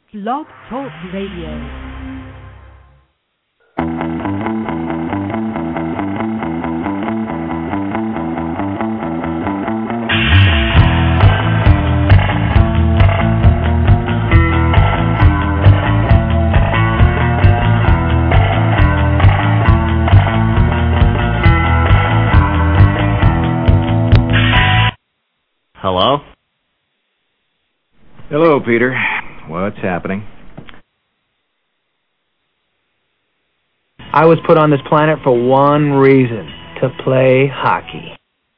Blog Talk Radio. Hello? Hello, Peter. What's happening? I was put on this planet for one reason, to play hockey.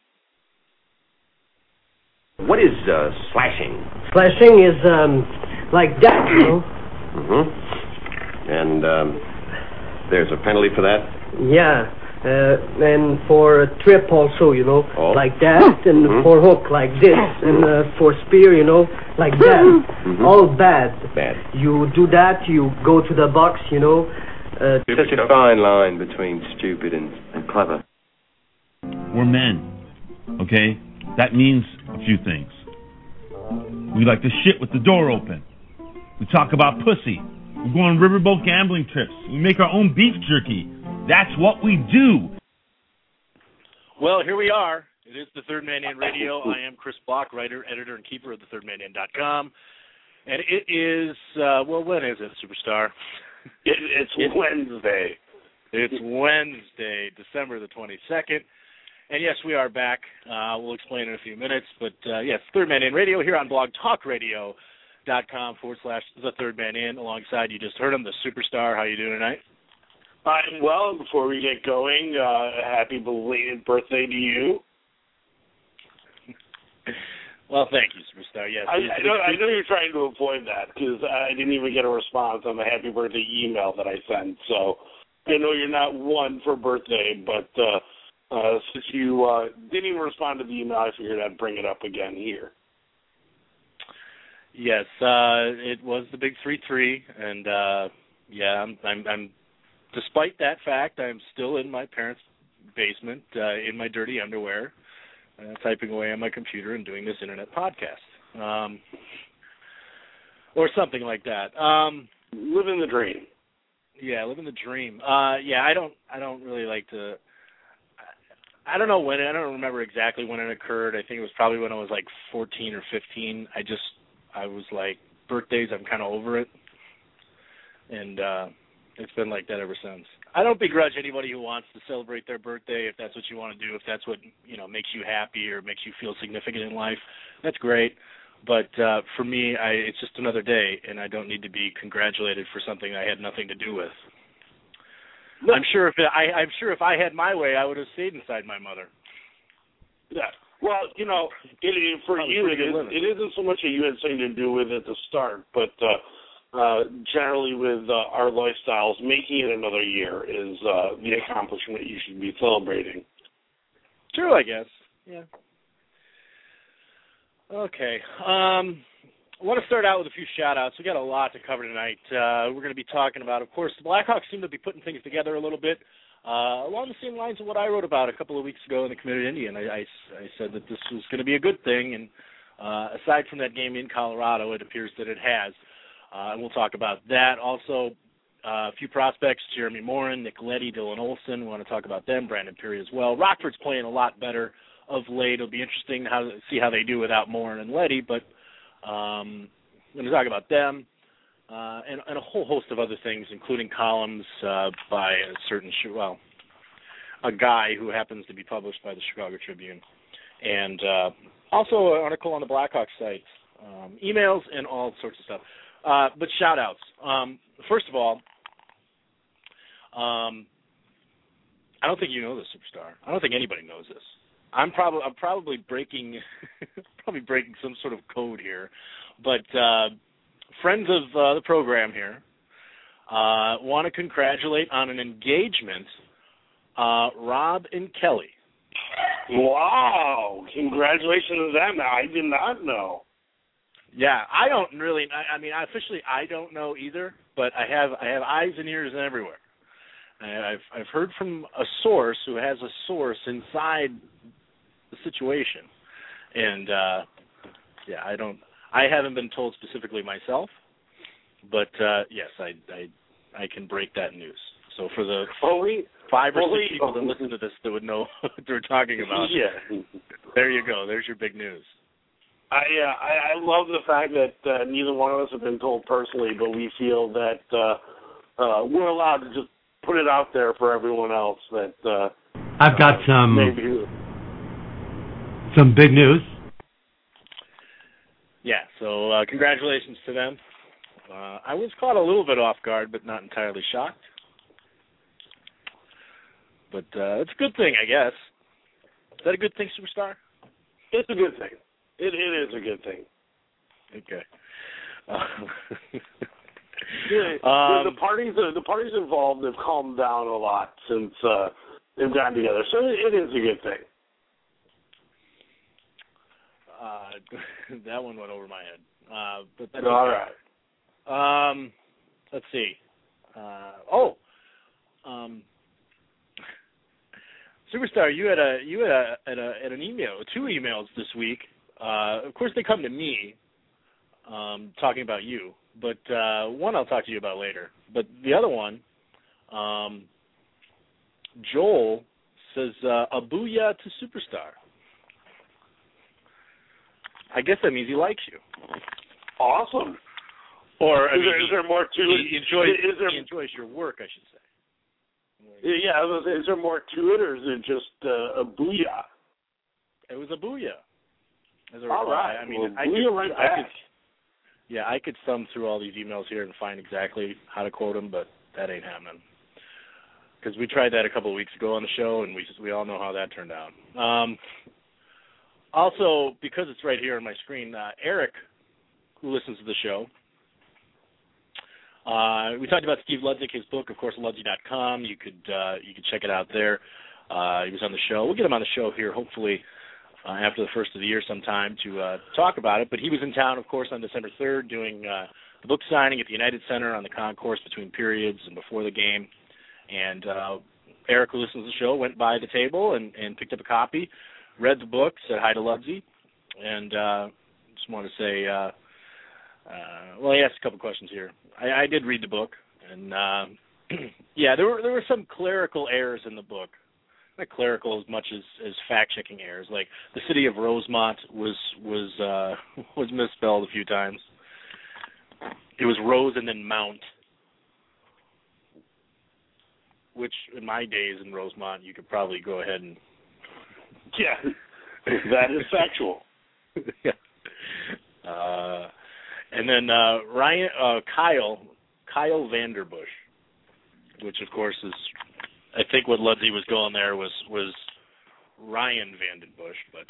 What is slashing? Slashing is like that, you know? Mm-hmm. And there's a penalty for that? Yeah. And for a trip also, you know, like that, and for hook like this, and for spear, you know, like that. All bad. Bad. You do that, you go to the box, you know. Such a fine line between stupid and clever. We're men, okay? That means a few things. We like to shit with the door open. We talk about pussy. We go on riverboat gambling trips. We make our own beef jerky. That's what we do. Well, here we are. It is the Third Man In Radio. I am Chris Block, writer, editor, and keeper of thethirdmanin.com. And it is, well, when is it, Superstar? It's Wednesday. It's Wednesday, December the 22nd. And yes, we are back. We'll explain in a few minutes. But yes, Third Man In Radio here on blogtalkradio.com/The Third Man In. Alongside, you just heard him, the Superstar. How you doing tonight? I'm well. Before we get going, happy belated birthday to you. Well, thank you, Superstar. Yes, I know you're trying to avoid that because I didn't even get a response on the happy birthday email that I sent. So I know you're not one for birthday, but since you didn't even respond to the email, I figured I'd bring it up again here. Yes, it was the big 3-3, and yeah, I'm. Despite that fact, I'm still in my parents' basement in my dirty underwear, typing away on my computer and doing this internet podcast, or something like that. Living the dream. Yeah, living the dream. Yeah, I don't really like to. I don't know when. I don't remember exactly when it occurred. I think it was probably when I was like 14 or 15. I was like, birthdays, I'm kind of over it, and it's been like that ever since. I don't begrudge anybody who wants to celebrate their birthday if that's what you want to do, if that's what, you know, makes you happy or makes you feel significant in life. That's great. But for me, it's just another day, and I don't need to be congratulated for something I had nothing to do with. No. I'm sure if I had my way, I would have stayed inside my mother. Yeah. Well, you know, for you, it isn't so much that you had something to do with it at the start, but generally with our lifestyles, making it another year is the accomplishment you should be celebrating. True, I guess. Yeah. Okay. I want to start out with a few shout-outs. We got a lot to cover tonight. We're going to be talking about, of course, the Blackhawks seem to be putting things together a little bit, along the same lines of what I wrote about a couple of weeks ago in the Committed Indian. I said that this was going to be a good thing, and aside from that game in Colorado, it appears that it has. And we'll talk about that. Also, a few prospects, Jeremy Morin, Nick Leddy, Dylan Olsen. We want to talk about them. Brandon Peary as well. Rockford's playing a lot better of late. It'll be interesting to see how they do without Morin and Leddy, but I'm going to talk about them and a whole host of other things, including columns by a certain, a guy who happens to be published by the Chicago Tribune, and also an article on the Blackhawks site, emails, and all sorts of stuff. But shout-outs. First of all, I don't think you know this, Superstar. I don't think anybody knows this. I'm probably breaking some sort of code here, but friends of the program here want to congratulate on an engagement Rob and Kelly. Wow! Congratulations to them. I did not know. Yeah, I don't really. I mean, officially, I don't know either. But I have eyes and ears everywhere. I've heard from a source who has a source inside the situation, and yeah, I haven't been told specifically myself, But yes, I can break that news. So for the 5 or 6 people that listen to this that would know what we're talking about, there you go. There's your big news. I love the fact that neither one of us have been told personally, but we feel that we're allowed to just put it out there for everyone else. That I've got some big news. Yeah, so congratulations to them. I was caught a little bit off guard, but not entirely shocked. But it's a good thing, I guess. Is that a good thing, Superstar? It's a good thing. It is a good thing. Okay. The parties involved have calmed down a lot since they've gotten together, so it is a good thing. That one went over my head. But that's all okay. Right. Let's see. Superstar, you had an email, 2 emails this week. Of course, they come to me, talking about you. But one I'll talk to you about later. But the other one, Joel says, a booyah to Superstar. I guess that means he likes you. Awesome. Or is there more to it? He enjoys your work, I should say. Yeah, I was gonna say, is there more to it, or is it just a booyah? It was a booyah. All right. I mean, well, I could thumb through all these emails here and find exactly how to quote them, but that ain't happening. Because we tried that a couple of weeks ago on the show, and we all know how that turned out. Also, because it's right here on my screen, Eric, who listens to the show, we talked about Steve Ludzik, his book, of course, Ludzik.com. You could check it out there. He was on the show. We'll get him on the show here, hopefully, after the first of the year sometime to talk about it. But he was in town, of course, on December 3rd doing the book signing at the United Center on the concourse between periods and before the game. And Eric, who listens to the show, went by the table and picked up a copy, read the book, said hi to Ludsey, and just want to say, well, he asked a couple questions here. I did read the book, and yeah, there were some clerical errors in the book. Not clerical as much as fact-checking errors. Like the city of Rosemont was misspelled a few times. It was Rose and then Mount, which in my days in Rosemont, you could probably go ahead and... Yeah, that is factual. Yeah. And then Kyle Vanderbush, which of course is, I think what Ludsey was going there was Ryan Vandenbush, but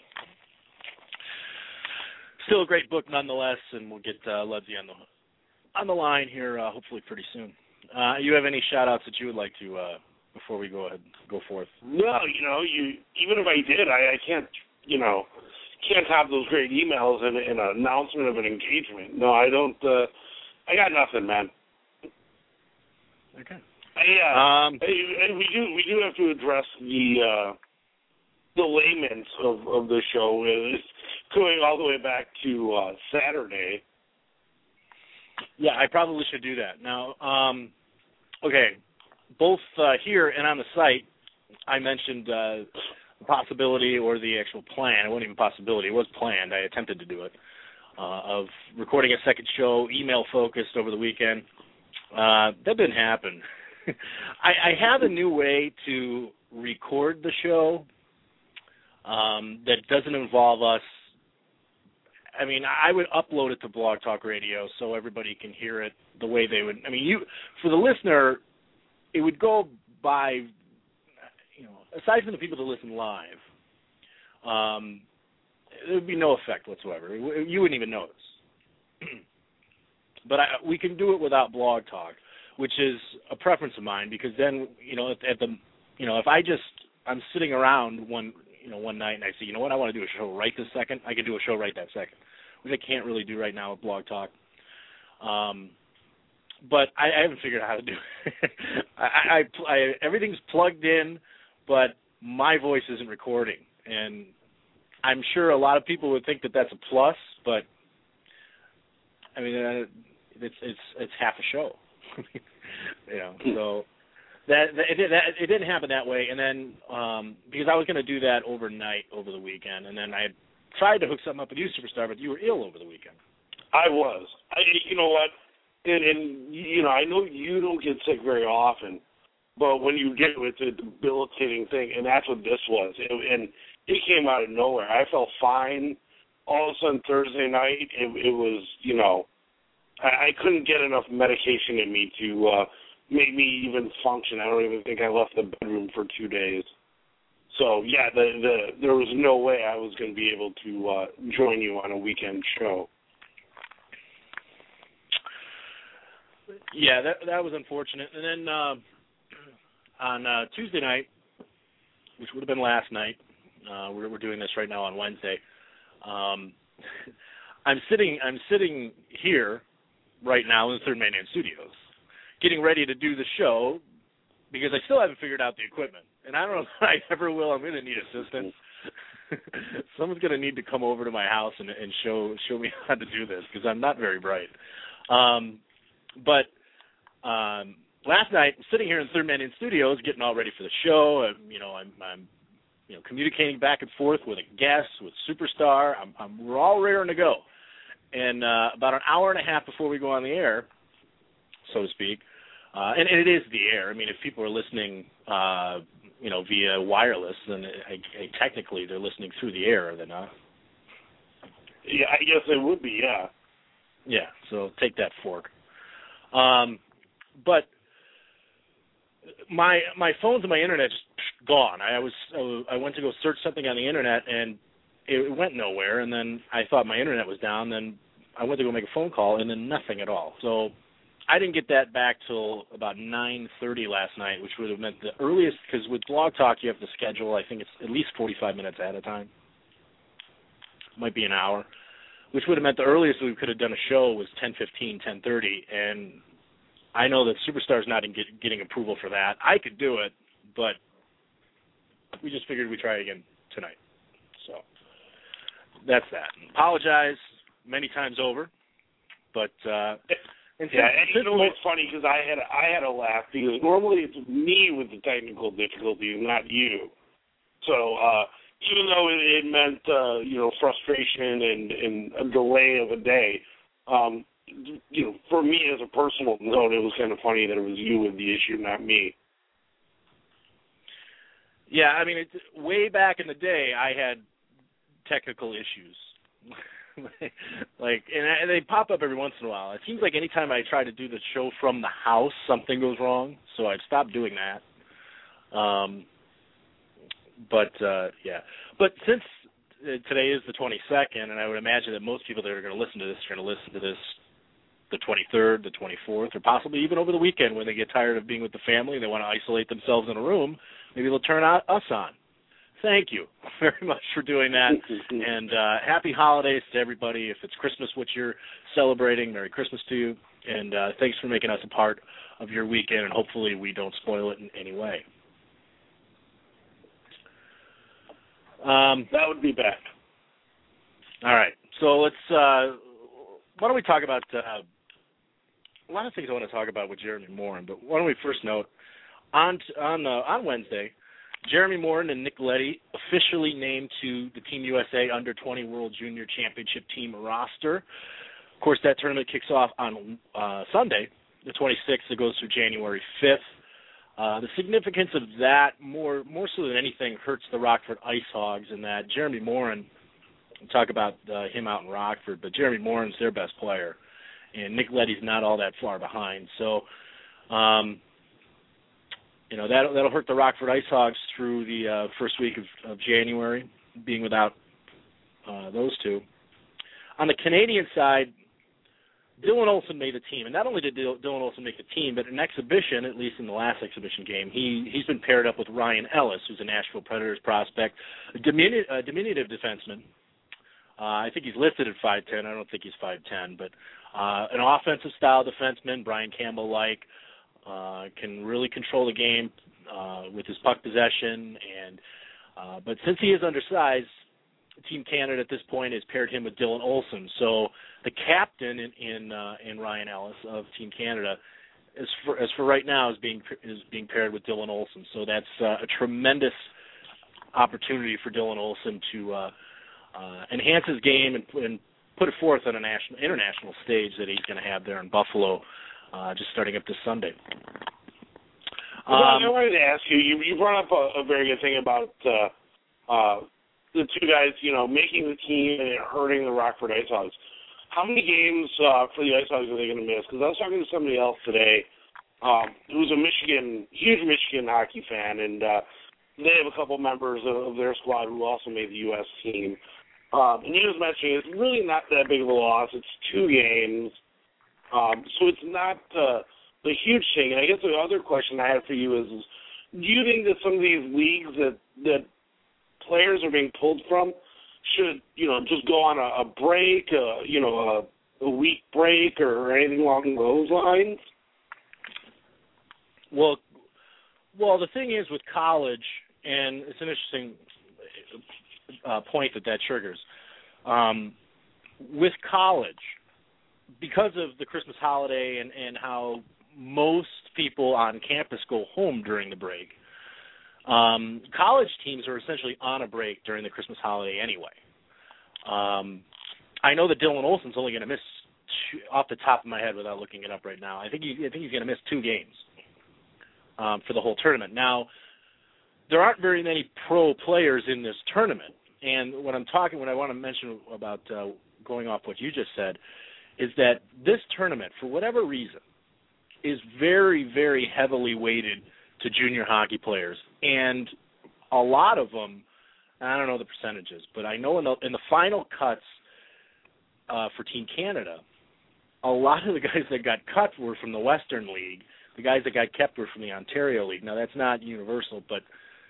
still a great book nonetheless, and we'll get Ludsey on the line here hopefully pretty soon. You have any shout-outs that you would like to before we go forth? No, even if I did, I can't have those great emails and an announcement of an engagement. No, I don't. I got nothing, man. Okay. We do have to address the layman of the show. It's going all the way back to Saturday. Yeah, I probably should do that. Now, okay, both here and on the site, I mentioned the possibility or the actual plan. It wasn't even a possibility. It was planned. I attempted to do it, of recording a second show, email-focused over the weekend. That didn't happen. I have a new way to record the show that doesn't involve us. I mean, I would upload it to Blog Talk Radio so everybody can hear it the way they would. I mean, for the listener, it would go by, aside from the people that listen live, there would be no effect whatsoever. You wouldn't even notice. But we can do it without Blog Talk, which is a preference of mine, because then, if I'm sitting around one night and I say, you know what, I want to do a show right this second, I can do a show right that second, which I can't really do right now with Blog Talk. But I haven't figured out how to do it. Everything's plugged in, but my voice isn't recording. And I'm sure a lot of people would think that that's a plus, but, I mean, it's half a show. So it didn't happen that way. And then because I was going to do that overnight over the weekend, and then I had tried to hook something up with you, Superstar, but you were ill over the weekend. I was. You know what? And I know you don't get sick very often, but when you get it, it's a debilitating thing, and that's what this was. And it came out of nowhere. I felt fine. All of a sudden, Thursday night, it was, I couldn't get enough medication in me to make me even function. I don't even think I left the bedroom for 2 days. So, yeah, there was no way I was going to be able to join you on a weekend show. Yeah, that was unfortunate. And then on Tuesday night, which would have been last night, we're doing this right now on Wednesday. I'm sitting here right now in the Third Man Studios, getting ready to do the show because I still haven't figured out the equipment, and I don't know if I ever will. I'm going to need assistance. Someone's going to need to come over to my house and show me how to do this because I'm not very bright. But last night, sitting here in Third Man Studios, getting all ready for the show. I'm communicating back and forth with a guest, with Superstar. We're all raring to go. And about an hour and a half before we go on the air, so to speak, and it is the air. I mean, if people are listening, via wireless, then technically they're listening through the air, are they not? Yeah, I guess they would be, yeah. Yeah, so take that fork. But my phones and my internet just gone. I went to go search something on the internet and it went nowhere. And then I thought my internet was down. Then I went to go make a phone call and then nothing at all. So I didn't get that back till about 9:30 last night, which would have meant the earliest. Because with Blog Talk you have to schedule. I think it's at least 45 minutes ahead of time. Might be an hour. Which would have meant the earliest we could have done a show was 10:15, 10:30, and I know that Superstar's not getting approval for that. I could do it, but we just figured we'd try it again tonight. So that's that. Apologize many times over, but it's funny because I had a laugh because normally it's me with the technical difficulties, not you. So. Even though it meant, frustration and a delay of a day, for me as a personal note, it was kind of funny that it was you with the issue, not me. Yeah, I mean, way back in the day, I had technical issues. And they pop up every once in a while. It seems like anytime I try to do the show from the house, something goes wrong, so I've stopped doing that. But since today is the 22nd, and I would imagine that most people that are going to listen to this are going to listen to this the 23rd, the 24th, or possibly even over the weekend when they get tired of being with the family and they want to isolate themselves in a room, maybe they'll turn us on. Thank you very much for doing that, and happy holidays to everybody. If it's Christmas, what you're celebrating, Merry Christmas to you, and thanks for making us a part of your weekend, and hopefully we don't spoil it in any way. That would be bad. All right. So let's. Why don't we talk about a lot of things I want to talk about with Jeremy Morin, but why don't we first note on Wednesday, Jeremy Morin and Nick Leddy officially named to the Team USA Under-20 World Junior Championship team roster. Of course, that tournament kicks off on Sunday, the 26th. It goes through January 5th. The significance of that, more so than anything, hurts the Rockford Ice Hogs in that Jeremy Morin, we'll talk about him out in Rockford, but Jeremy Morin's their best player, and Nick Leddy's not all that far behind. So, that'll hurt the Rockford Ice Hogs through the first week of January, being without those two. On the Canadian side, Dylan Olsen made the team, and not only did Dylan Olsen make the team, but in exhibition, at least in the last exhibition game, he's been paired up with Ryan Ellis, who's a Nashville Predators prospect, a diminutive defenseman. I think he's listed at 5'10". I don't think he's 5'10", but an offensive style defenseman, Brian Campbell-like, can really control the game with his puck possession, but since he is undersized, Team Canada at this point has paired him with Dylan Olsen. So the captain in Ryan Ellis of Team Canada, as for right now, is being paired with Dylan Olsen. So that's a tremendous opportunity for Dylan Olsen to enhance his game and put it forth on an international stage that he's going to have there in Buffalo, just starting up this Sunday. I wanted to ask you. You brought up a very good thing about the two guys, making the team and hurting the Rockford Ice Hogs. How many games for the Ice Hogs are they going to miss? Because I was talking to somebody else today who's a huge Michigan hockey fan, and they have a couple members of their squad who also made the U.S. team. And he was mentioning it's really not that big of a loss. It's 2 games. So it's not the huge thing. And I guess the other question I have for you is do you think that some of these leagues that players are being pulled from should, just go on a break, a week break or anything along those lines? Well, the thing is with college, and it's an interesting point that triggers. With college, because of the Christmas holiday and how most people on campus go home during the break, college teams are essentially on a break during the Christmas holiday anyway. I know that Dylan Olsen's only going to miss, off the top of my head without looking it up right now, I think he's going to miss 2 games for the whole tournament. Now, there aren't very many pro players in this tournament, and what I want to mention about going off what you just said is that this tournament, for whatever reason, is very, very heavily weighted to junior hockey players, and a lot of them, I don't know the percentages, but I know in the final cuts for Team Canada, a lot of the guys that got cut were from the Western League. The guys that got kept were from the Ontario League. Now, that's not universal, but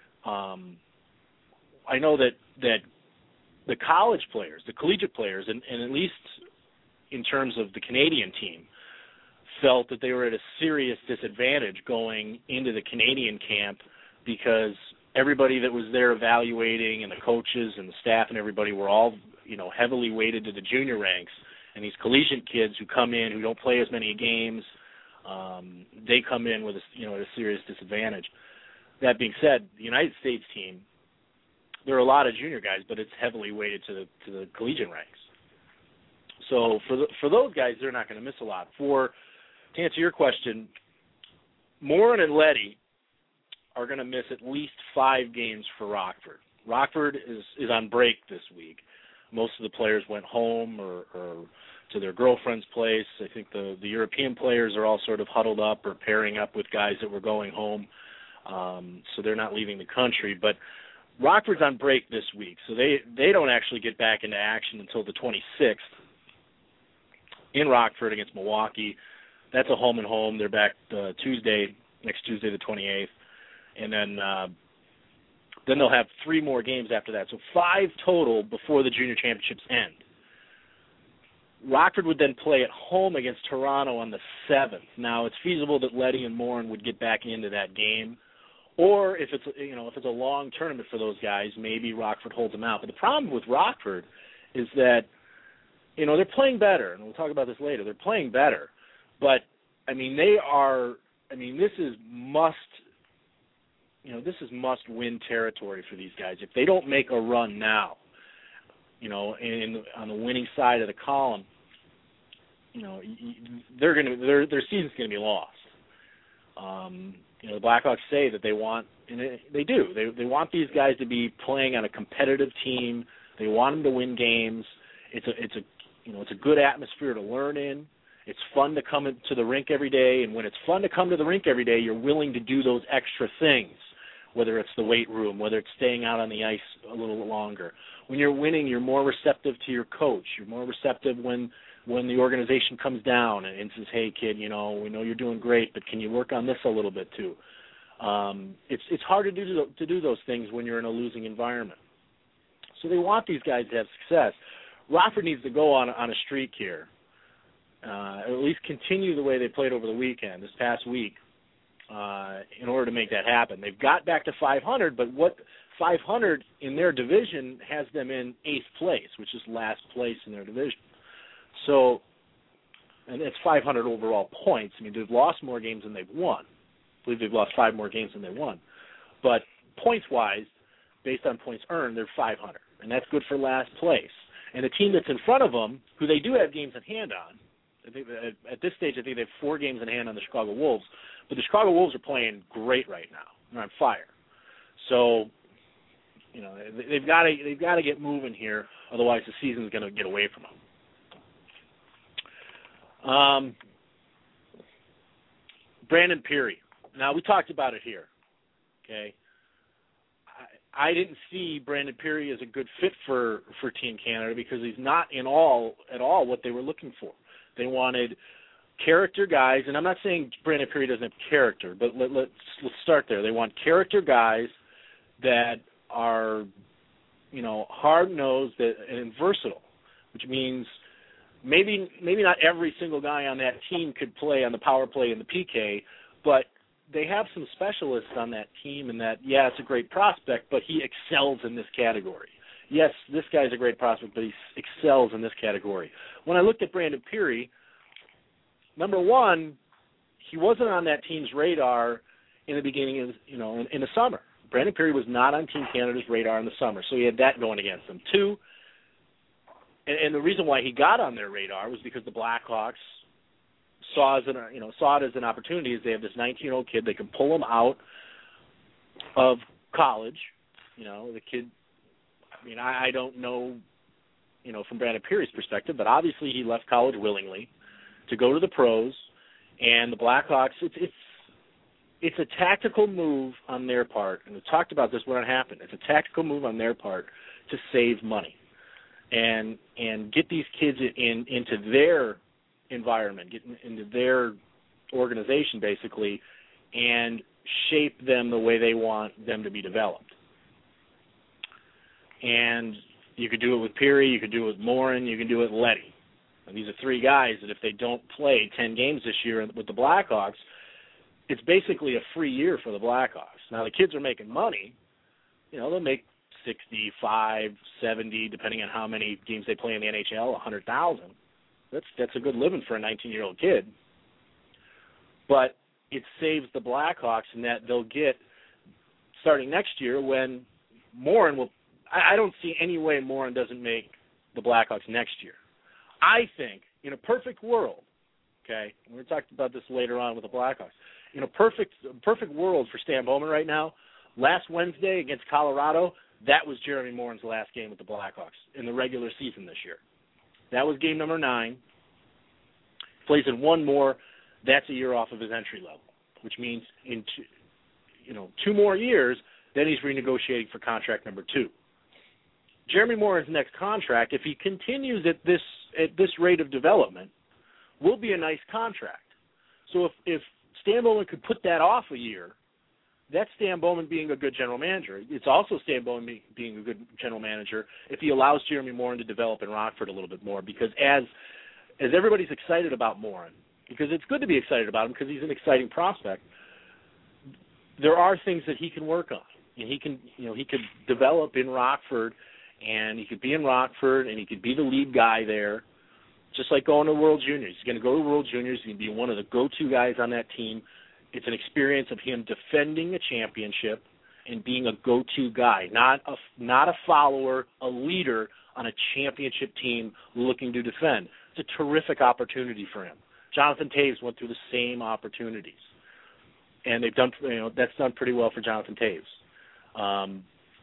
I know that the college players, the collegiate players, and at least in terms of the Canadian team, felt that they were at a serious disadvantage going into the Canadian camp because everybody that was there evaluating and the coaches and the staff and everybody were all, heavily weighted to the junior ranks. And these collegiate kids who come in who don't play as many games, they come in with a serious disadvantage. That being said, the United States team, there are a lot of junior guys, but it's heavily weighted to the collegiate ranks. So for those guys, they're not going to miss a lot. To answer your question, Morin and Leddy are going to miss at least 5 games for Rockford. Rockford is on break this week. Most of the players went home or to their girlfriend's place. I think the European players are all sort of huddled up or pairing up with guys that were going home, so they're not leaving the country. But Rockford's on break this week, so they don't actually get back into action until the 26th in Rockford against Milwaukee. That's a home and home. They're back next Tuesday, the 28th. And then they'll have 3 more games after that. So 5 total before the junior championships end. Rockford would then play at home against Toronto on the 7th. Now, it's feasible that Leddy and Morin would get back into that game. Or if it's a long tournament for those guys, maybe Rockford holds them out. But the problem with Rockford is that, they're playing better. And we'll talk about this later. They're playing better. But, this is must-win territory for these guys. If they don't make a run now, on the winning side of the column, their season's going to be lost. The Blackhawks say that they want, and they do. They want these guys to be playing on a competitive team. They want them to win games. It's a good atmosphere to learn in. It's fun to come to the rink every day, and when it's fun to come to the rink every day, you're willing to do those extra things, whether it's the weight room, whether it's staying out on the ice a little longer. When you're winning, you're more receptive to your coach. You're more receptive when the organization comes down and says, hey, kid, we know you're doing great, but can you work on this a little bit too? It's hard to do those things when you're in a losing environment. So they want these guys to have success. Rockford needs to go on a streak here. At least continue the way they played over the weekend, this past week, in order to make that happen. They've got back to 500, but .500 in their division has them in 8th place, which is last place in their division. So, and it's 500 overall points. I mean, they've lost more games than they've won. I believe they've lost 5 more games than they won. But points-wise, based on points earned, they're 500, and that's good for last place. And the team that's in front of them, who they do have games in hand on, I think at this stage, I think they have 4 games in hand on the Chicago Wolves, but the Chicago Wolves are playing great right now. They're on fire. So, you know, they've got to get moving here, otherwise the season's going to get away from them. Brandon Peary. Now, we talked about it here, okay? I didn't see Brandon Peary as a good fit for Team Canada because he's not at all what they were looking for. They wanted character guys, and I'm not saying Brandon Peary doesn't have character, but let's start there. They want character guys that are, you know, hard-nosed and versatile, which means maybe not every single guy on that team could play on the power play and the PK, but they have some specialists on that team, and that, yeah, it's a great prospect, but he excels in this category. Yes, this guy's a great prospect, but he excels in this category. When I looked at Brandon Peary, number one, he wasn't on that team's radar in the beginning of, you know, in the summer. Brandon Peary was not on Team Canada's radar in the summer, so he had that going against him. 2, and the reason why he got on their radar was because the Blackhawks saw it as an opportunity. Is they have this 19-year-old kid, they can pull him out of college. You know, the kid, I mean, I don't know, you know, from Brandon Peary's perspective, but obviously he left college willingly to go to the pros, and the Blackhawks, it's a tactical move on their part, and we talked about this when it happened. It's a tactical move on their part to save money and get these kids into their environment, get into their organization basically, and shape them the way they want them to be developed. And you could do it with Peary, you could do it with Morin, you can do it with Leddy. And these are 3 guys that if they don't play 10 games this year with the Blackhawks, it's basically a free year for the Blackhawks. Now, the kids are making money. You know, they'll make 65, 70, depending on how many games they play in the NHL, 100,000. That's a good living for a 19-year-old kid. But it saves the Blackhawks in that they'll get, starting next year, when Morin will – I don't see any way Morin doesn't make the Blackhawks next year. I think, in a perfect world, okay, we're going to talk about this later on with the Blackhawks, in a perfect world for Stan Bowman right now, last Wednesday against Colorado, that was Jeremy Morin's last game with the Blackhawks in the regular season this year. That was game number 9. Plays in 1 more, that's a year off of his entry level, which means in 2 more years, then he's renegotiating for contract number 2. Jeremy Morin's next contract, if he continues at this rate of development, will be a nice contract. So if Stan Bowman could put that off a year, that's Stan Bowman being a good general manager. It's also Stan Bowman being a good general manager if he allows Jeremy Morin to develop in Rockford a little bit more, because as everybody's excited about Morin, because it's good to be excited about him because he's an exciting prospect, there are things that he can work on. And he could develop in Rockford, and he could be in Rockford, and he could be the lead guy there, just like going to World Juniors. He's going to go to World Juniors. He's going to be one of the go-to guys on that team. It's an experience of him defending a championship and being a go-to guy, not a follower, a leader on a championship team looking to defend. It's a terrific opportunity for him. Jonathan Toews went through the same opportunities, and they've done. That's done pretty well for Jonathan Toews.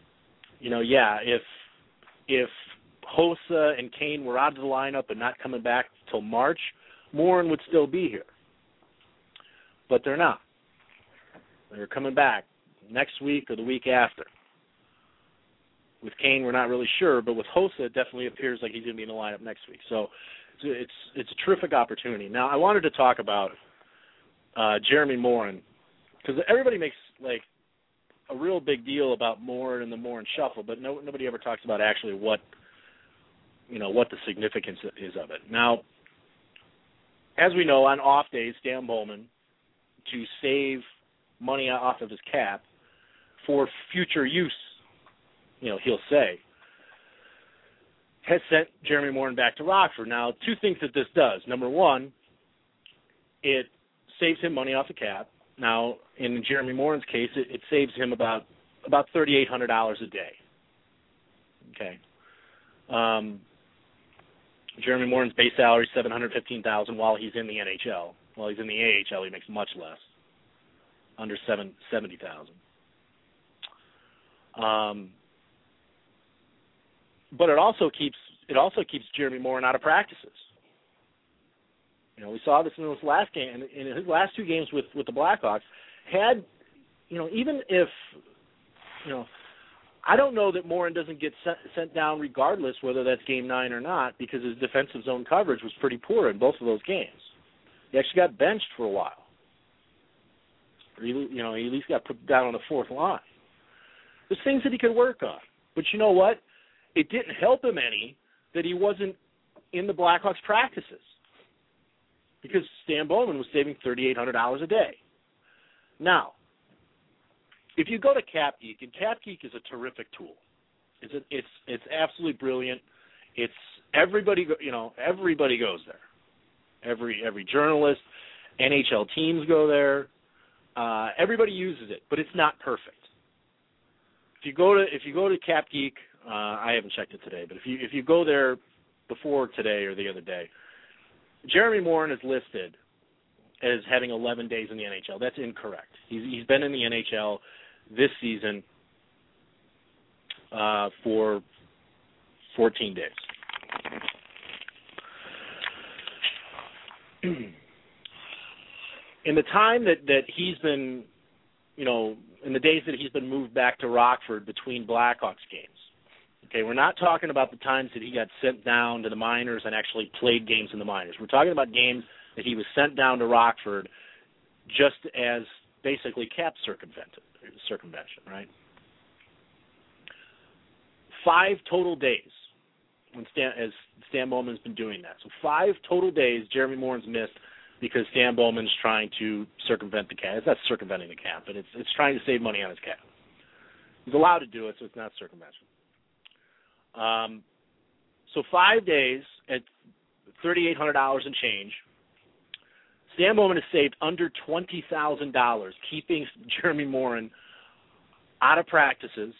If Hossa and Kane were out of the lineup and not coming back till March, Morin would still be here. But they're not. They're coming back next week or the week after. With Kane, we're not really sure, but with Hossa, it definitely appears like he's going to be in the lineup next week. So it's a terrific opportunity. Now, I wanted to talk about Jeremy Morin, because everybody makes like a real big deal about Morin and the Morin shuffle, but nobody ever talks about actually what the significance is of it. Now, as we know, on off days, Stan Bowman, to save money off of his cap for future use he'll say, has sent Jeremy Morin back to Rockford. Now, two things that this does. Number one, it saves him money off the cap. Now, in Jeremy Morin's case, it saves him about $3,800 a day. Okay. Jeremy Morin's base salary is $715,000 while he's in the NHL. While he's in the AHL, he makes much less, under $70,000. But it also keeps Jeremy Morin out of practices. We saw this in his last game, in his last two games with the Blackhawks. Even if, I don't know that Morin doesn't get sent down regardless whether that's Game 9 or not, because his defensive zone coverage was pretty poor in both of those games. He actually got benched for a while. He at least got put down on the fourth line. There's things that he could work on. But you know what? It didn't help him any that he wasn't in the Blackhawks practices, because Stan Bowman was saving $3,800 a day. Now, if you go to CapGeek, and CapGeek is a terrific tool. It's absolutely brilliant. It's everybody goes there. Every journalist, NHL teams go there. Everybody uses it, but it's not perfect. If you go to CapGeek, I haven't checked it today, but if you go there before today or the other day, Jeremy Morin is listed as having 11 days in the NHL. That's incorrect. He's been in the NHL this season for 14 days. In the time that he's been, in the days that he's been moved back to Rockford between Blackhawks games, okay, we're not talking about the times that he got sent down to the minors and actually played games in the minors. We're talking about games that he was sent down to Rockford just as basically cap circumvention, right? 5 total days as Stan Bowman's been doing that. So 5 total days Jeremy Morin's missed because Stan Bowman's trying to circumvent the cap. It's not circumventing the cap, but it's trying to save money on his cap. He's allowed to do it, so it's not circumvention. So 5 days at $3,800 and change, Stan Bowman has saved under $20,000 keeping Jeremy Morin out of practices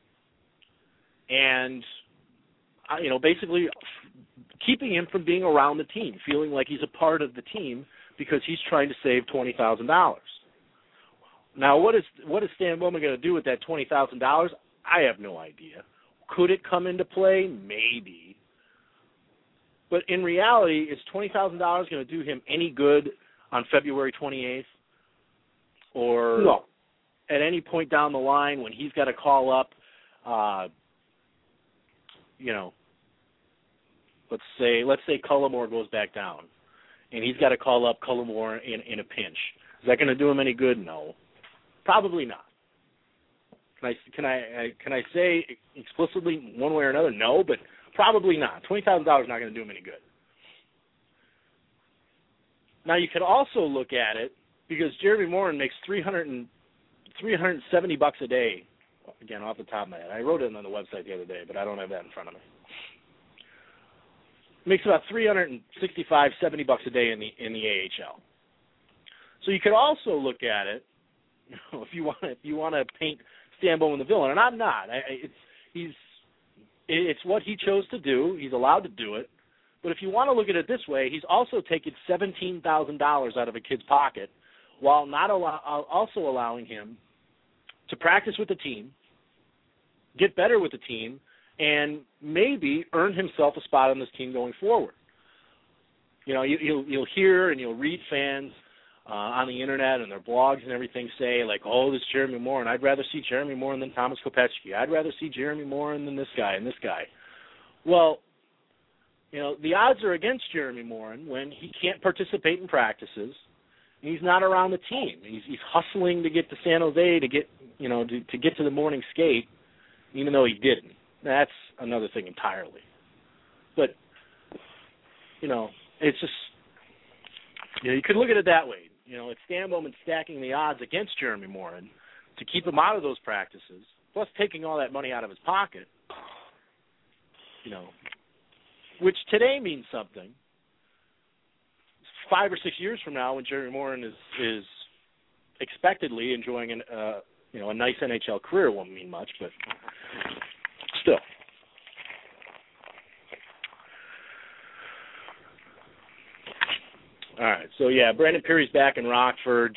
and, basically keeping him from being around the team, feeling like he's a part of the team because he's trying to save $20,000. Now, what is Stan Bowman going to do with that $20,000? I have no idea. Could it come into play? Maybe. But in reality, is $20,000 going to do him any good on February 28th? Or no. At any point down the line when he's got to call up, let's say Cullimore goes back down, and he's got to call up Cullimore in a pinch. Is that going to do him any good? No. Probably not. Can I say explicitly one way or another? No, but probably not. $20,000 is not going to do him any good. Now you can also look at it because Jeremy Morin makes $370 a day. Again, off the top of my head, I wrote it on the website the other day, but I don't have that in front of me. Makes about $365, $70 a day in the AHL. So you could also look at it, if you want to paint Stan Bowman the villain, and I'm not. It's what he chose to do. He's allowed to do it. But if you want to look at it this way, he's also taken $17,000 out of a kid's pocket, while also allowing him to practice with the team, get better with the team, and maybe earn himself a spot on this team going forward. You'll hear and you'll read fans on the internet and their blogs and everything say, like, oh, this Jeremy Morin, I'd rather see Jeremy Morin than Thomas Kopechki. I'd rather see Jeremy Morin than this guy and this guy. Well, the odds are against Jeremy Morin when he can't participate in practices. He's not around the team. He's hustling to get to San Jose to get to the morning skate, even though he didn't. That's another thing entirely. But it's just you could look at it that way. It's Stan Bowman stacking the odds against Jeremy Morin to keep him out of those practices plus taking all that money out of his pocket, which today means something. 5 or 6 years from now, when Jerry Morin is expectedly enjoying a nice NHL career, it won't mean much, but still. All right, so Brandon Pirry's back in Rockford.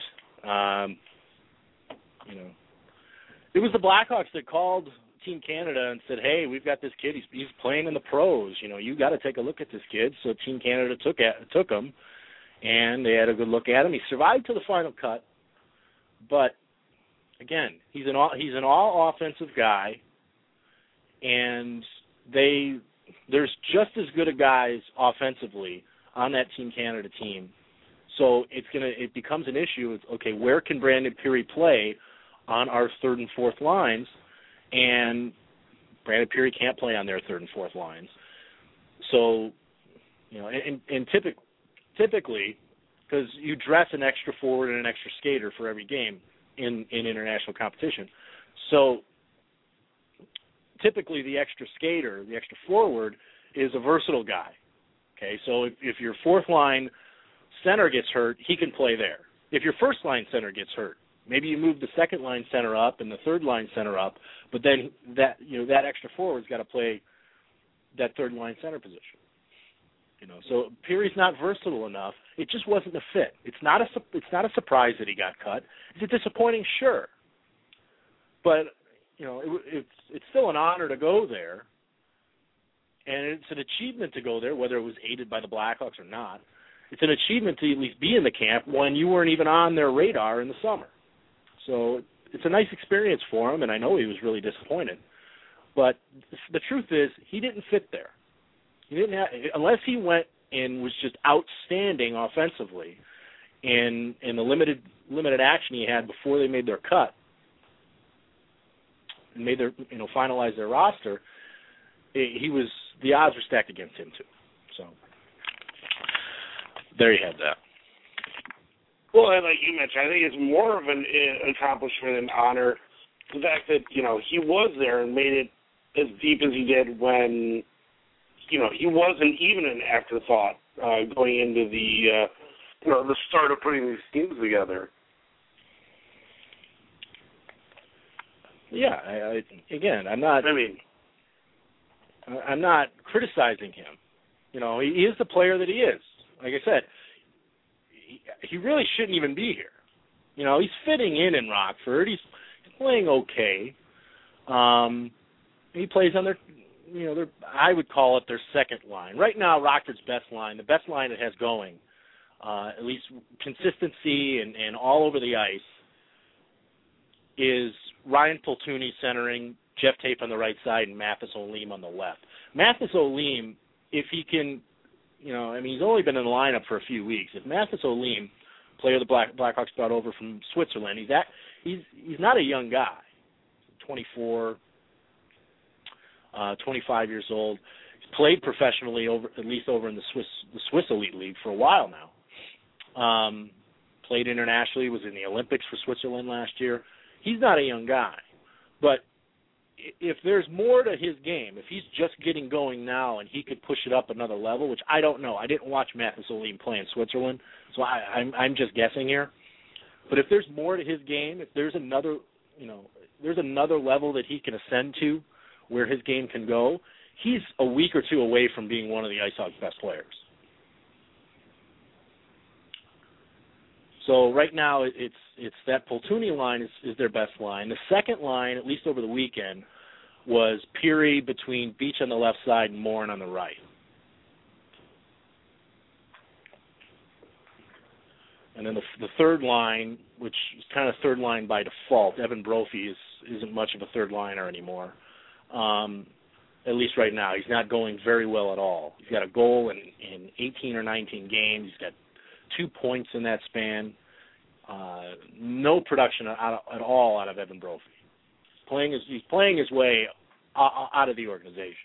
It was the Blackhawks that called Team Canada and said, "Hey, we've got this kid. He's playing in the pros. You got to take a look at this kid." So Team Canada took him, and they had a good look at him. He survived to the final cut, but again, he's an all offensive guy, and there's just as good a guys offensively on that Team Canada team. So it becomes an issue. It's, okay, where can Brandon Pirry play on our third and fourth lines? And Brandon Pirry can't play on their third and fourth lines. So, and typically, because you dress an extra forward and an extra skater for every game in international competition. So typically the extra skater, the extra forward, is a versatile guy. Okay, so if your fourth line center gets hurt, he can play there. If your first line center gets hurt, maybe you move the second line center up and the third line center up, but then that extra forward's got to play that third line center position. So Pirry's not versatile enough. It just wasn't a fit. It's not a surprise that he got cut. Is it disappointing? Sure, but it's still an honor to go there, and it's an achievement to go there, whether it was aided by the Blackhawks or not. It's an achievement to at least be in the camp when you weren't even on their radar in the summer. So it's a nice experience for him, and I know he was really disappointed. But the truth is, he didn't fit there. He didn't have, unless he went and was just outstanding offensively in the limited action he had before they made their cut and made their finalized their roster. The odds were stacked against him too. So there you have that. Well, and like you mentioned, I think it's more of an accomplishment and honor the fact that he was there and made it as deep as he did when he wasn't even an afterthought going into the start of putting these teams together. Yeah, I'm not criticizing him. He is the player that he is. Like I said, he really shouldn't even be here. He's fitting in Rockford. He's playing okay. He plays on their I would call it their second line. Right now, Rockford's best line, the best line it has going, at least consistency and all over the ice, is Ryan Pultuni centering, Jeff Tape on the right side, and Mathis Olim on the left. Mathis Olim, if he can, he's only been in the lineup for a few weeks. If Mathis Olim, player the Blackhawks brought over from Switzerland, he's not a young guy, 24, 25 years old. He's played professionally at least over in the Swiss Elite League for a while now. Played internationally, was in the Olympics for Switzerland last year. He's not a young guy, but if there's more to his game, if he's just getting going now and he could push it up another level, which I don't know. I didn't watch Mathis Olim play in Switzerland, so I'm just guessing here. But if there's more to his game, if there's another level that he can ascend to where his game can go, he's a week or two away from being one of the IceHogs' best players. So right now it's that Pultuni line is their best line. The second line, at least over the weekend, was Pirry between Beach on the left side and Morin on the right. And then the third line, which is kind of third line by default, Evan Brophy isn't much of a third liner anymore. At least right now. He's not going very well at all. He's got a goal in 18 or 19 games. He's got 2 points in that span. No production at all out of Evan Brophy. He's playing his way out of the organization.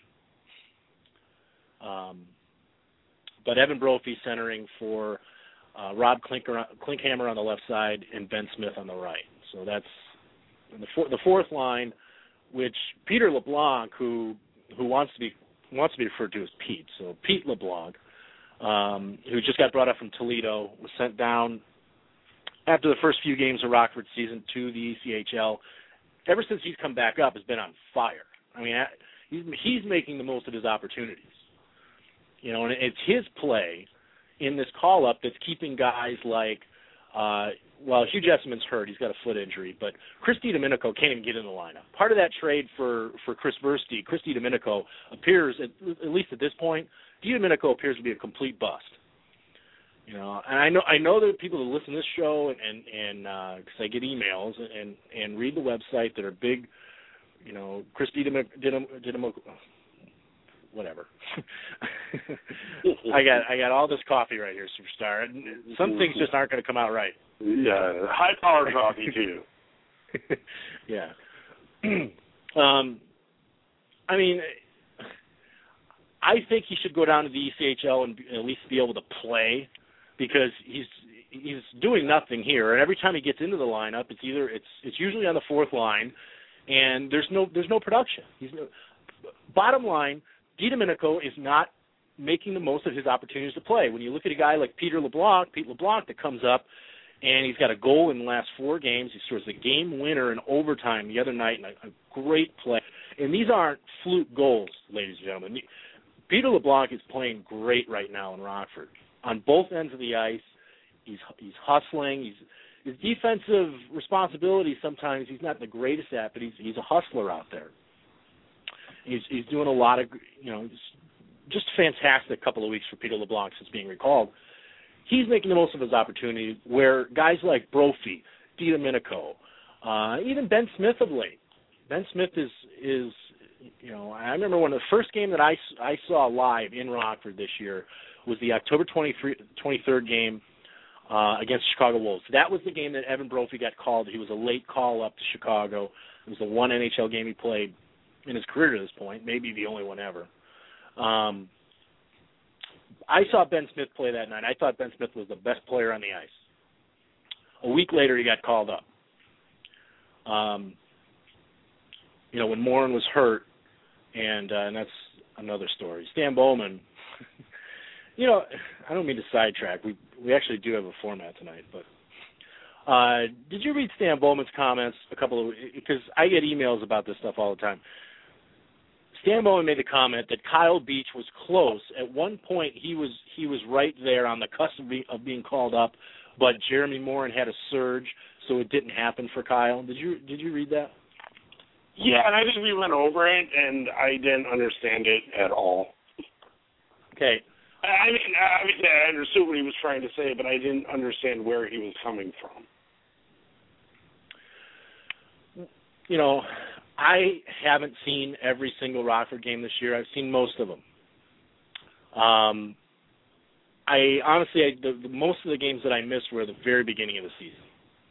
But Evan Brophy centering for Rob Klinkhammer on the left side and Ben Smith on the right. So that's the fourth line which Peter LeBlanc, who wants to be referred to as Pete, so Pete LeBlanc, who just got brought up from Toledo, was sent down after the first few games of Rockford's season to the ECHL. Ever since he's come back up, has been on fire. I mean, he's making the most of his opportunities. You know, and it's his play in this call-up that's keeping guys like, Hugh Jessman's hurt. He's got a foot injury. But Chris DiDomenico can't even get in the lineup. Part of that trade for Chris Versti, Chris DiDomenico appears, at least at this point, DiDomenico appears to be a complete bust. You know, and I know that people that listen to this show and because I get emails and read the website that are big, you know, Chris DiDomenico, whatever. I got all this coffee right here, superstar. Some things just aren't going to come out right. Yeah, high-powered coffee too. Yeah. I mean, I think he should go down to the ECHL and at least be able to play, because he's doing nothing here. And every time he gets into the lineup, it's usually on the fourth line, and there's no production. Bottom line, DiDomenico is not making the most of his opportunities to play. When you look at a guy like Pete LeBlanc, that comes up, and he's got a goal in the last 4 games. He scores the game winner in overtime the other night, and a great play. And these aren't fluke goals, ladies and gentlemen. Peter LeBlanc is playing great right now in Rockford. On both ends of the ice, he's hustling. His defensive responsibility sometimes he's not the greatest at, but he's a hustler out there. He's doing a lot of, you know, just fantastic couple of weeks for Peter LeBlanc since being recalled. He's making the most of his opportunity, where guys like Brophy, DiDomenico, even Ben Smith of late. Ben Smith is you know, I remember when the first game that I saw live in Rockford this year was the October 23rd game against the Chicago Wolves. That was the game that Evan Brophy got called. He was a late call up to Chicago. It was the one NHL game he played in his career to this point, maybe the only one ever. I saw Ben Smith play that night. I thought Ben Smith was the best player on the ice. A week later, he got called up. You know, when Morin was hurt, and that's another story. Stan Bowman, you know, I don't mean to sidetrack. We actually do have a format tonight, but did you read Stan Bowman's comments because I get emails about this stuff all the time. Stan Bowman made the comment that Kyle Beach was close. At one point, he was right there on the cusp of being called up, but Jeremy Morin had a surge, so it didn't happen for Kyle. Did you read that? Yeah, and I think we went over it, and I didn't understand it at all. Okay. I mean, obviously I understood what he was trying to say, but I didn't understand where he was coming from. You know, I haven't seen every single Rockford game this year. I've seen most of them. I honestly, the most of the games that I missed were at the very beginning of the season.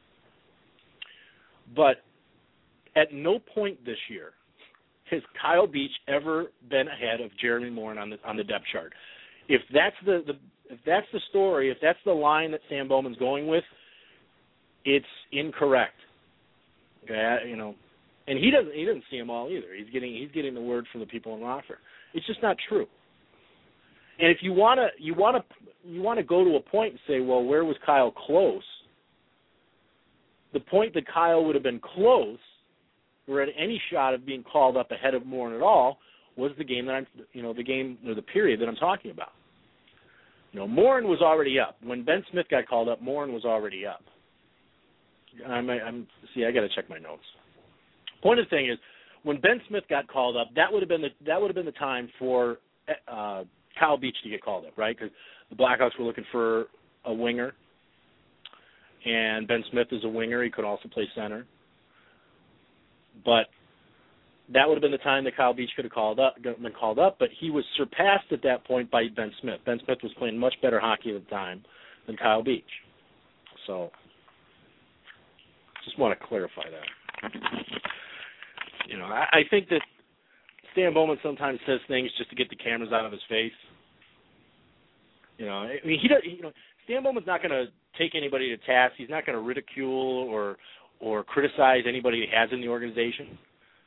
But at no point this year has Kyle Beach ever been ahead of Jeremy Morin on the depth chart. If that's if that's the story, if that's the line that Stan Bowman's going with, it's incorrect. Okay, you know, and he doesn't see them all either. He's getting the word from the people in Rockford. It's just not true. And if you want to go to a point and say, well, where was Kyle close? The point that Kyle would have been close, or at any shot of being called up ahead of Morin at all, was the game that the period that I'm talking about. You know, Morin was already up when Ben Smith got called up. Morin was already up. I got to check my notes. Point of the thing is, when Ben Smith got called up, that would have been the time for Kyle Beach to get called up, right? Because the Blackhawks were looking for a winger, and Ben Smith is a winger. He could also play center. But that would have been the time that Kyle Beach could have been called up, but he was surpassed at that point by Ben Smith. Ben Smith was playing much better hockey at the time than Kyle Beach. So just want to clarify that. You know, I think that Stan Bowman sometimes says things just to get the cameras out of his face. You know, I mean, Stan Bowman's not going to take anybody to task. He's not going to ridicule or criticize anybody he has in the organization.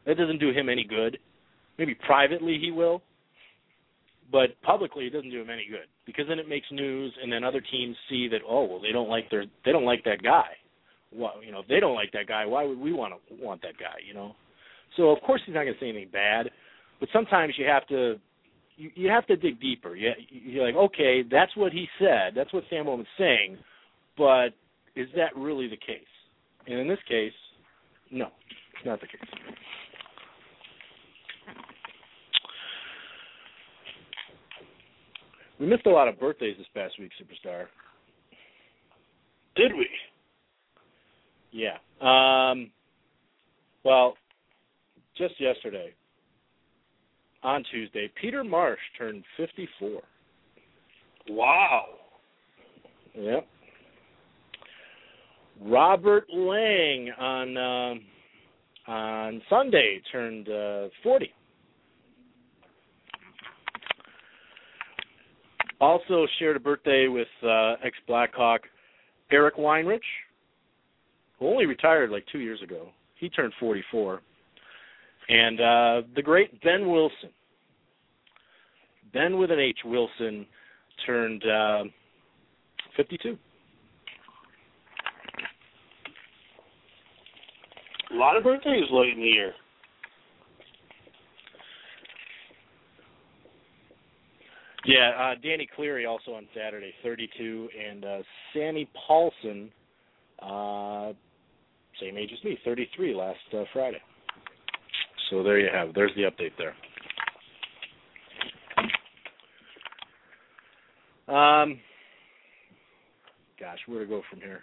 That doesn't do him any good. Maybe privately he will, but publicly it doesn't do him any good because then it makes news, and then other teams see that they don't like that guy. Well, if they don't like that guy, why would we want that guy? So of course he's not going to say anything bad, but sometimes you have to dig deeper. You're like, okay, that's what he said, that's what Sam Bowman's saying, but is that really the case? And in this case, no, it's not the case. We missed a lot of birthdays this past week, Superstar. Did we? Yeah. Well, just yesterday, on Tuesday, Peter Marsh turned 54. Wow. Yep. Robert Lang on Sunday turned 40. Also shared a birthday with ex-Blackhawk Eric Weinrich, who only retired like 2 years ago. He turned 44. And the great Ben Wilson. Ben with an H, Wilson, turned 52. A lot of birthdays late in the year. Yeah, Danny Cleary also on Saturday, 32, and Sammy Paulson, same age as me, 33 last Friday. So there you have it. There's the update there. Gosh, where to go from here?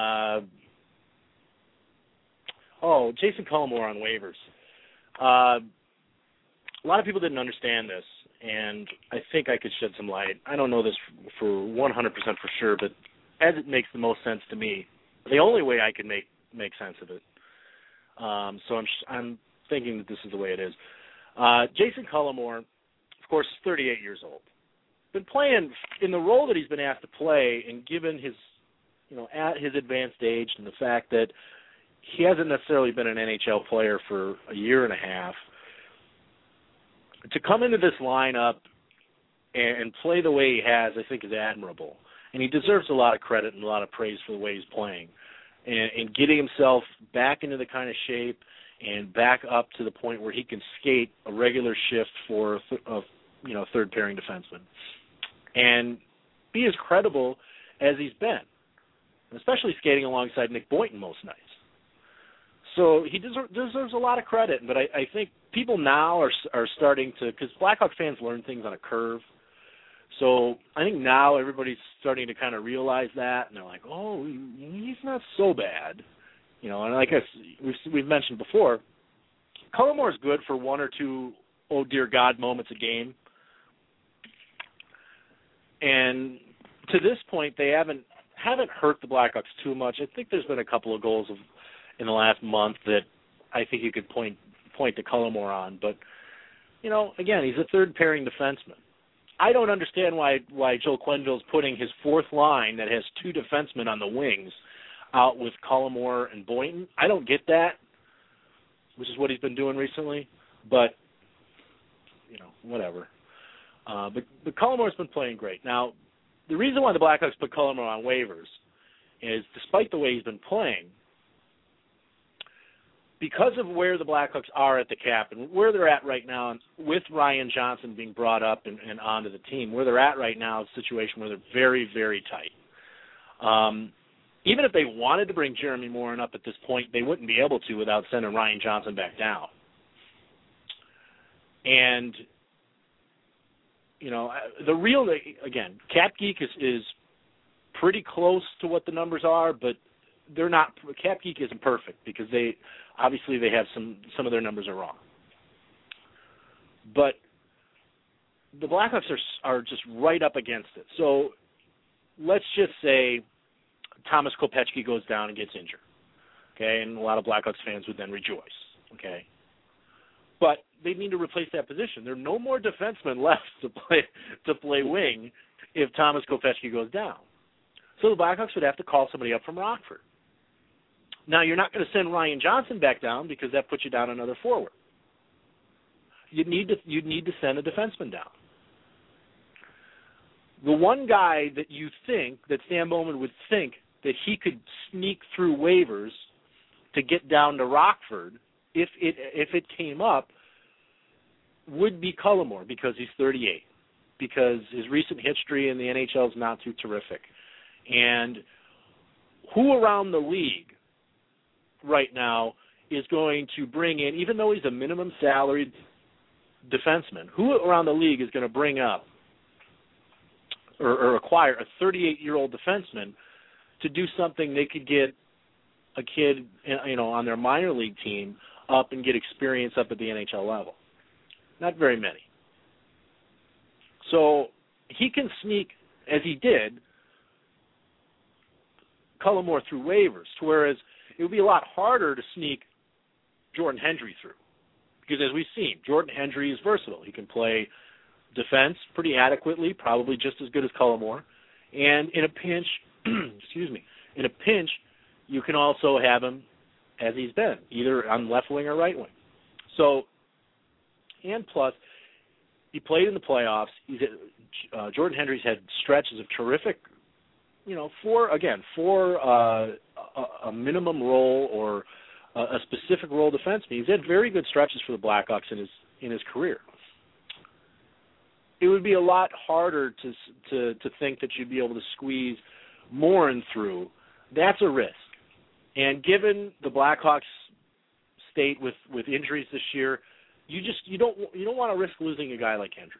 Jason Cullimore on waivers. A lot of people didn't understand this, and I think I could shed some light. I don't know this for 100% for sure, but as it makes the most sense to me, the only way I can make sense of it. So I'm thinking that this is the way it is. Jason Cullimore, of course, is 38 years old. Been playing in the role that he's been asked to play, and given his, at his advanced age and the fact that he hasn't necessarily been an NHL player for a year and a half, to come into this lineup and play the way he has, I think is admirable. And he deserves a lot of credit and a lot of praise for the way he's playing. And getting himself back into the kind of shape and back up to the point where he can skate a regular shift for a third pairing defenseman. And be as credible as he's been, especially skating alongside Nick Boynton most nights. So he deserves a lot of credit, but I think people now are starting to, because Blackhawk fans learn things on a curve. So I think now everybody's starting to kind of realize that, and they're like, oh, he's not so bad. And like we've mentioned before, Cullimore's good for one or two oh dear God moments a game. And to this point, they haven't hurt the Blackhawks too much. I think there's been a couple of goals in the last month that I think you could point to Cullimore on. But, again, he's a third-pairing defenseman. I don't understand why Joel Quenneville's putting his fourth line that has two defensemen on the wings out with Cullimore and Boynton. I don't get that, which is what he's been doing recently. But, whatever. But Cullimore's been playing great. Now, the reason why the Blackhawks put Cullimore on waivers is, despite the way he's been playing, because of where the Blackhawks are at the cap and where they're at right now, with Ryan Johnson being brought up and onto the team, where they're at right now is a situation where they're very, very tight. Even if they wanted to bring Jeremy Morin up at this point, they wouldn't be able to without sending Ryan Johnson back down. And, again, Cap Geek is pretty close to what the numbers are, but they're not. Cap Geek isn't perfect because they have some of their numbers are wrong. But the Blackhawks are just right up against it. So let's just say Thomas Kopechki goes down and gets injured, okay, and a lot of Blackhawks fans would then rejoice, okay. But they need to replace that position. There are no more defensemen left to play wing if Thomas Kopechki goes down. So the Blackhawks would have to call somebody up from Rockford. Now, you're not going to send Ryan Johnson back down because that puts you down another forward. you'd need to send a defenseman down. The one guy that Stan Bowman would think that he could sneak through waivers to get down to Rockford if it came up would be Cullimore, because he's 38, because his recent history in the NHL is not too terrific. And who around the league right now is going to bring in, even though he's a minimum salaried defenseman, who around the league is going to bring up or acquire a 38-year-old defenseman to do something they could get a kid, on their minor league team up and get experience up at the NHL level? Not very many. So he can sneak, as he did, Cullimore through waivers, whereas it would be a lot harder to sneak Jordan Hendry through. Because as we've seen, Jordan Hendry is versatile. He can play defense pretty adequately, probably just as good as Cullimore. And in a pinch, you can also have him as he's been, either on left wing or right wing. So, and plus, he played in the playoffs. Jordan Hendry's had stretches of terrific, for a minimum role or a specific role defenseman. He's had very good stretches for the Blackhawks in his career. It would be a lot harder to think that you'd be able to squeeze Morin through. That's a risk. And given the Blackhawks' state with injuries this year, you don't want to risk losing a guy like Hendry.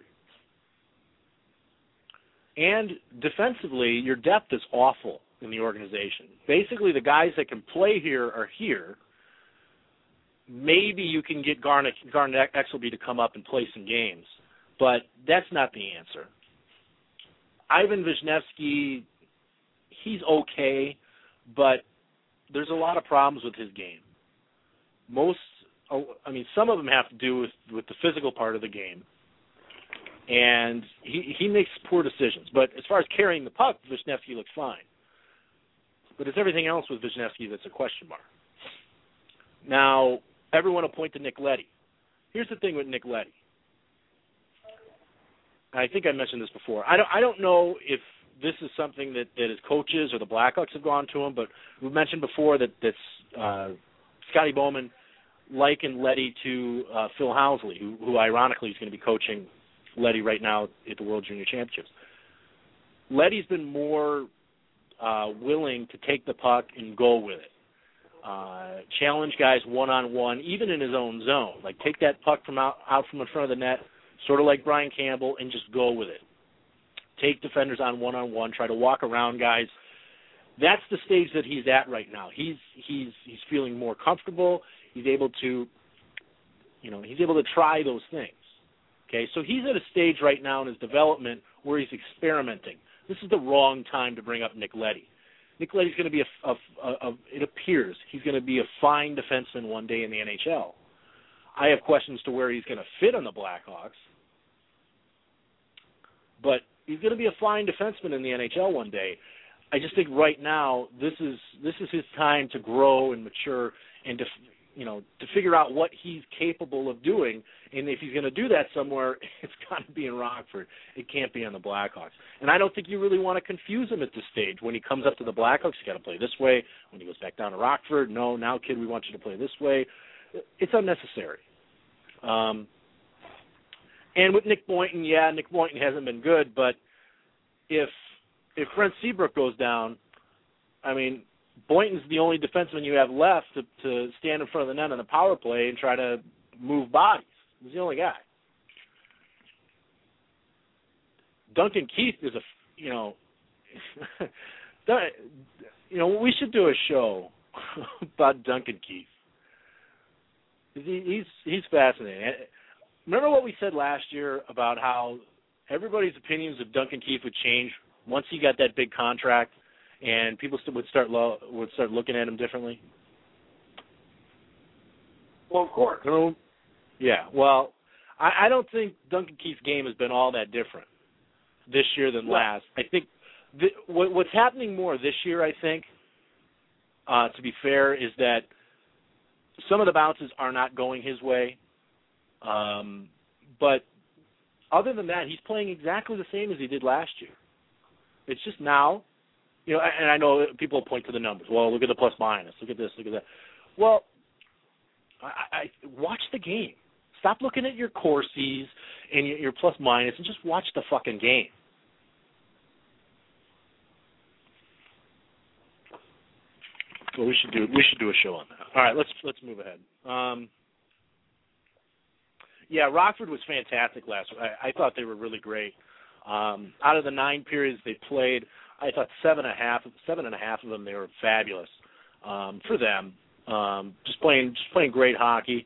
And defensively, your depth is awful in the organization. Basically, the guys that can play here are here. Maybe you can get Garnet Exelby to come up and play some games, but that's not the answer. Ivan Wisniewski, he's okay, but there's a lot of problems with his game. Some of them have to do with the physical part of the game, and he makes poor decisions. But as far as carrying the puck, Wisniewski looks fine. But it's everything else with Wisniewski that's a question mark. Now, everyone will point to Nick Leddy. Here's the thing with Nick Leddy. I think I mentioned this before. I don't know if this is something that his coaches or the Blackhawks have gone to him, but we've mentioned before that Scotty Bowman likened Leddy to Phil Housley, who ironically is going to be coaching Leddy right now at the World Junior Championships. Leddy's been more willing to take the puck and go with it. Challenge guys one-on-one, even in his own zone. Like, take that puck out from in front of the net, sort of like Brian Campbell, and just go with it. Take defenders on one-on-one, try to walk around guys. That's the stage that he's at right now. He's feeling more comfortable. He's able to try those things. Okay, so he's at a stage right now in his development where he's experimenting. This is the wrong time to bring up Nick Leddy. Nick Leddy's going to be it appears he's going to be a fine defenseman one day in the NHL. I have questions to where he's going to fit on the Blackhawks, but he's going to be a fine defenseman in the NHL one day. I just think right now this is his time to grow and mature and to figure out what he's capable of doing. And if he's going to do that somewhere, it's got to be in Rockford. It can't be on the Blackhawks. And I don't think you really want to confuse him at this stage. When he comes up to the Blackhawks, he's got to play this way. When he goes back down to Rockford, no, now, kid, we want you to play this way. It's unnecessary. And with Nick Boynton, Nick Boynton hasn't been good, but if Brent Seabrook goes down, Boynton's the only defenseman you have left to stand in front of the net on the power play and try to move bodies. He's the only guy. Duncan Keith is we should do a show about Duncan Keith. He's fascinating. Remember what we said last year about how everybody's opinions of Duncan Keith would change once he got that big contract, and people would start looking at him differently? Well, of course. Yeah. Well, I don't think Duncan Keith's game has been all that different this year than last. I think what's happening more this year, I think, to be fair, is that some of the bounces are not going his way. But other than that, he's playing exactly the same as he did last year. It's just now, and I know people point to the numbers. Well, look at the plus minus. Look at this. Look at that. Well, I watch the game. Stop looking at your Corsi's and your plus minus and just watch the fucking game. Well, we should do a show on that. All right, let's move ahead. Rockford was fantastic last week. I thought they were really great. Out of the 9 periods they played, I thought 7.5 of them they were fabulous for them. Just playing great hockey.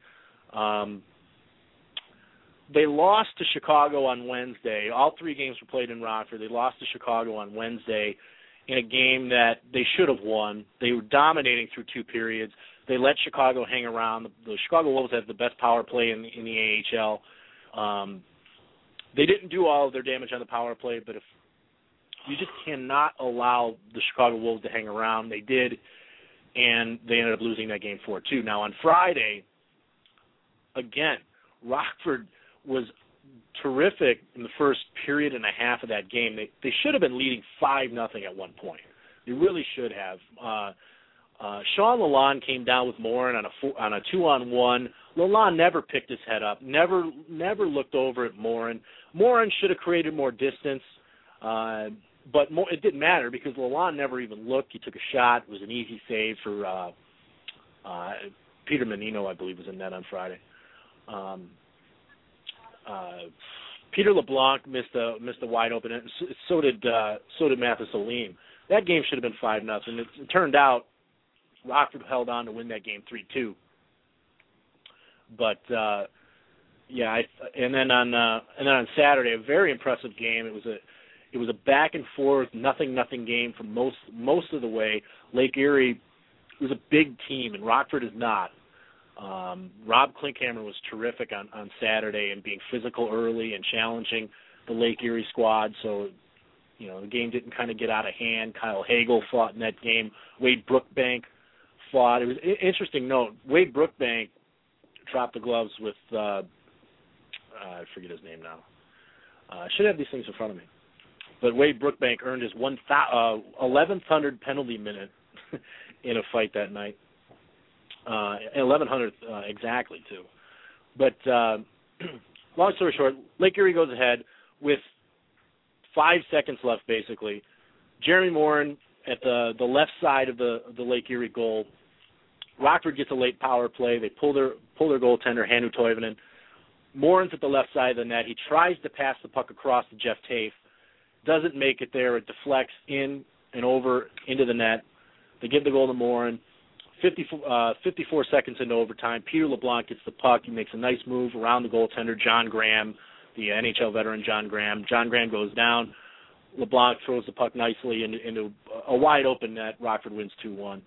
They lost to Chicago on Wednesday. All 3 games were played in Rockford. They lost to Chicago on Wednesday in a game that they should have won. They were dominating through 2 periods. They let Chicago hang around. The Chicago Wolves have the best power play in the AHL. They didn't do all of their damage on the power play, but if you just cannot allow the Chicago Wolves to hang around, they did, and they ended up losing that game 4-2. Now on Friday, again, Rockford was terrific in the first period and a half of that game. They should have been leading 5-0 at one point. They really should have. Sean Lalonde came down with Morin on a 2-on-1. Lalonde never picked his head up, never looked over at Morin. Morin should have created more distance, but it didn't matter because Lalonde never even looked. He took a shot. It was an easy save for Peter Menino, I believe, was in net on Friday. Peter LeBlanc missed a wide open, and so did Mathis Olim. That game should have been 5-0, and it turned out Rockford held on to win that game 3-2. But and then on Saturday, a very impressive game. It was a back and forth, nothing game for most of the way. Lake Erie was a big team, and Rockford is not. Rob Klinkhammer was terrific on Saturday and being physical early and challenging the Lake Erie squad. So, the game didn't kind of get out of hand. Kyle Hagel fought in that game. Wade Brookbank fought. It was an interesting note. Wade Brookbank dropped the gloves with, I forget his name now. I should have these things in front of me. But Wade Brookbank earned his 1100th penalty minute in a fight that night. 1100th exactly, too. But long story short, Lake Erie goes ahead with 5 seconds left, basically. Jeremy Morin at the left side of the Lake Erie goal. Rockford gets a late power play. They pull their goaltender, Hannu Toivonen. Morin's at the left side of the net. He tries to pass the puck across to Jeff Tafe. Doesn't make it there. It deflects in and over into the net. They give the goal to Morin. 54 seconds into overtime, Peter LeBlanc gets the puck. He makes a nice move around the goaltender, John Graham, the NHL veteran John Graham. John Graham goes down. LeBlanc throws the puck nicely into a wide-open net. Rockford wins 2-1.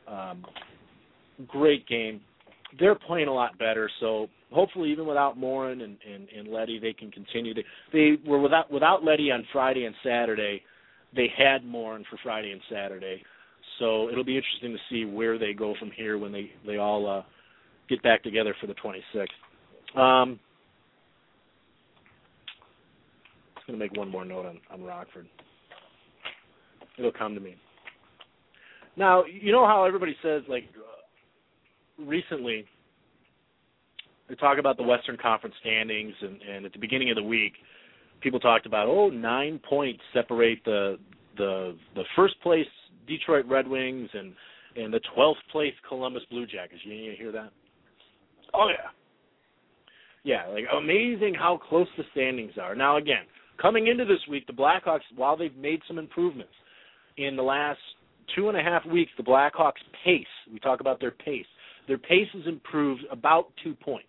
Great game. They're playing a lot better, so hopefully even without Morin and Leddy, they can continue. They were without Leddy on Friday and Saturday. They had Morin for Friday and Saturday. So it'll be interesting to see where they go from here when they all get back together for the 26th. I'm just going to make one more note on Rockford. It'll come to me. Now, you know how everybody says, recently, they talk about the Western Conference standings, and at the beginning of the week, people talked about, 9 points separate the first place Detroit Red Wings and the 12th place Columbus Blue Jackets. You hear that? Oh, yeah. Yeah, amazing how close the standings are. Now, again, coming into this week, the Blackhawks, while they've made some improvements in the last 2.5 weeks, the Blackhawks' pace, we talk about their pace has improved about 2 points.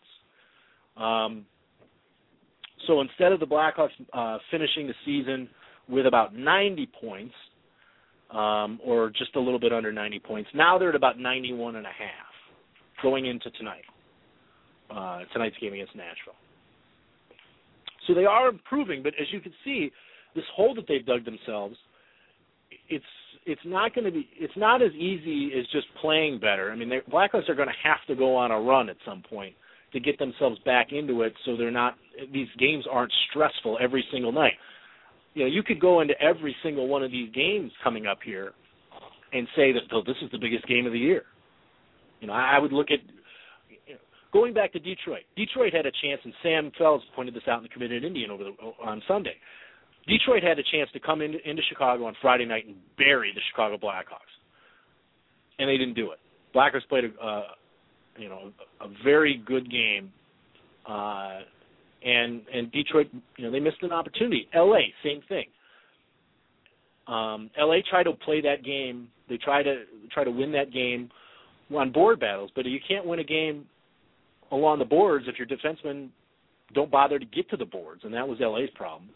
So instead of the Blackhawks finishing the season with about 90 points, or just a little bit under 90 points. Now they're at about 91.5 going into tonight's game against Nashville. So they are improving, but as you can see, this hole that they've dug themselves, it's not as easy as just playing better. I mean, the Blackhawks are going to have to go on a run at some point to get themselves back into it so these games aren't stressful every single night. You could go into every single one of these games coming up here and say that, oh, this is the biggest game of the year. I would look at going back to Detroit. Detroit had a chance, and Sam Fells pointed this out in the Committed Indian on Sunday. Detroit had a chance to come into Chicago on Friday night and bury the Chicago Blackhawks, and they didn't do it. Blackhawks played a very good game, and Detroit, they missed an opportunity. L.A., same thing. L.A. tried to play that game. They try to win that game on board battles, but you can't win a game along the boards if your defensemen don't bother to get to the boards, and that was L.A.'s problem.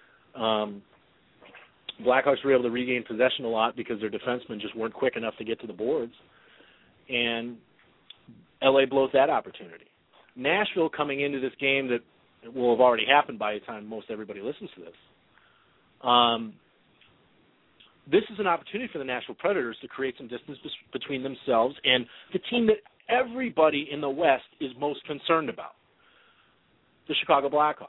Blackhawks were able to regain possession a lot because their defensemen just weren't quick enough to get to the boards, and L.A. blows that opportunity. Nashville coming into this game that will have already happened by the time most everybody listens to this. This is an opportunity for the Nashville Predators to create some distance between themselves and the team that everybody in the West is most concerned about, the Chicago Blackhawks.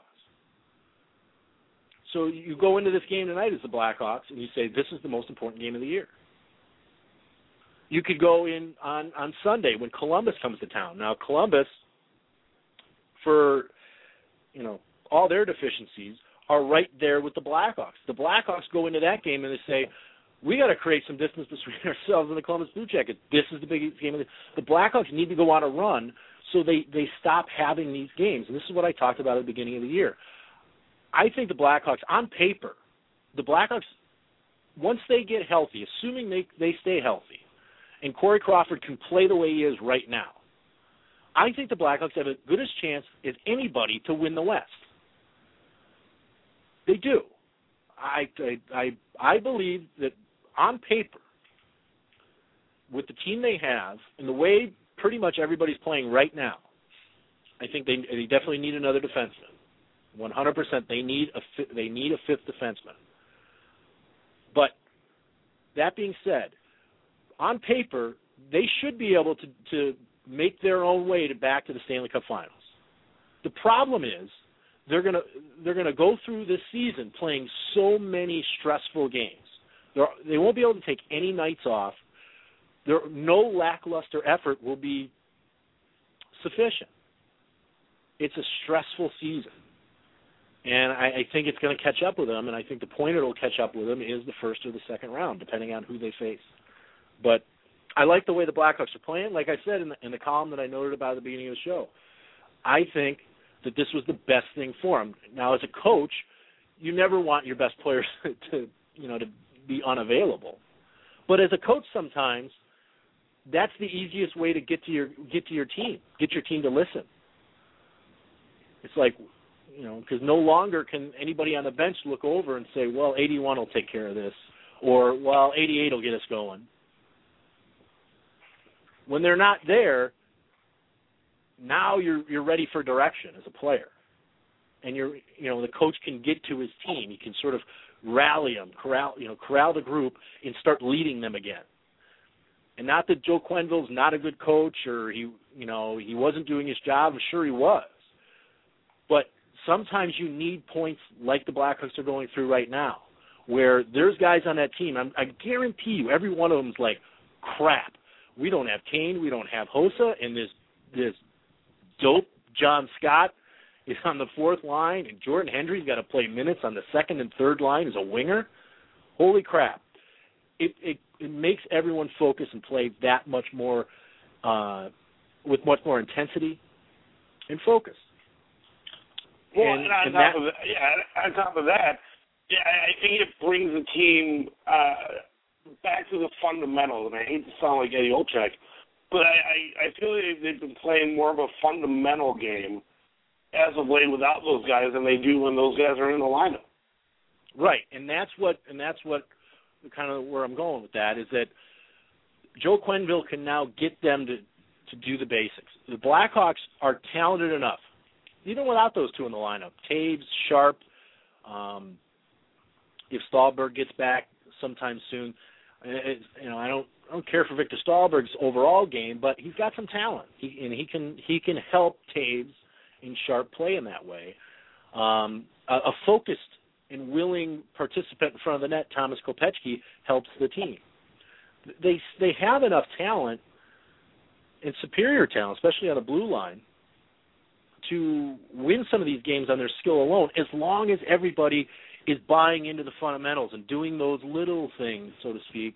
So you go into this game tonight as the Blackhawks and you say, this is the most important game of the year. You could go in on Sunday when Columbus comes to town. Now, Columbus, for all their deficiencies, are right there with the Blackhawks. The Blackhawks go into that game and they say, we got to create some distance between ourselves and the Columbus Blue Jackets. This is the biggest game of the Blackhawks need to go on a run so they stop having these games. And this is what I talked about at the beginning of the year. I think the Blackhawks, on paper, once they get healthy, assuming they stay healthy, and Corey Crawford can play the way he is right now, I think the Blackhawks have as good a chance as anybody to win the West. They do. I believe that on paper, with the team they have and the way pretty much everybody's playing right now, I think they definitely need another defenseman. 100%, they need a fifth defenseman. But that being said, on paper, they should be able to make their own way back to the Stanley Cup Finals. The problem is they're gonna go through this season playing so many stressful games. They won't be able to take any nights off. No lackluster effort will be sufficient. It's a stressful season. And I think it's going to catch up with them, and I think the point it'll catch up with them is the first or the second round, depending on who they face. But I like the way the Blackhawks are playing. Like I said in the column that I noted about at the beginning of the show, I think that this was the best thing for them. Now, as a coach, you never want your best players to be unavailable. But as a coach, sometimes that's the easiest way to get to your team, get your team to listen. It's like, because no longer can anybody on the bench look over and say, well, 81 will take care of this, or, well, 88 will get us going. When they're not there, now you're ready for direction as a player. And the coach can get to his team. He can sort of rally them, corral the group and start leading them again. And not that Joe Quenneville's not a good coach or he wasn't doing his job. I'm sure he was. But sometimes you need points like the Blackhawks are going through right now, where there's guys on that team. I guarantee you, every one of them is like, crap. We don't have Kane, we don't have Hossa, and this dope John Scott is on the fourth line, and Jordan Hendry's got to play minutes on the second and third line as a winger. Holy crap! It makes everyone focus and play that much more with much more intensity and focus. Well, and on top of that, I think it brings the team back to the fundamentals. And I hate to sound like Eddie Olczyk, but I feel like they've been playing more of a fundamental game as of late without those guys than they do when those guys are in the lineup. Right, and that's what kind of where I'm going with that is that Joe Quenneville can now get them to do the basics. The Blackhawks are talented enough, even without those two in the lineup. Taves, Sharp, if Stahlberg gets back sometime soon, I don't care for Victor Stahlberg's overall game, but he's got some talent. He can help Taves in sharp play in that way. A focused and willing participant in front of the net, Thomas Kopechki, helps the team. They have enough talent and superior talent, especially on the blue line, to win some of these games on their skill alone, as long as everybody is buying into the fundamentals and doing those little things, so to speak,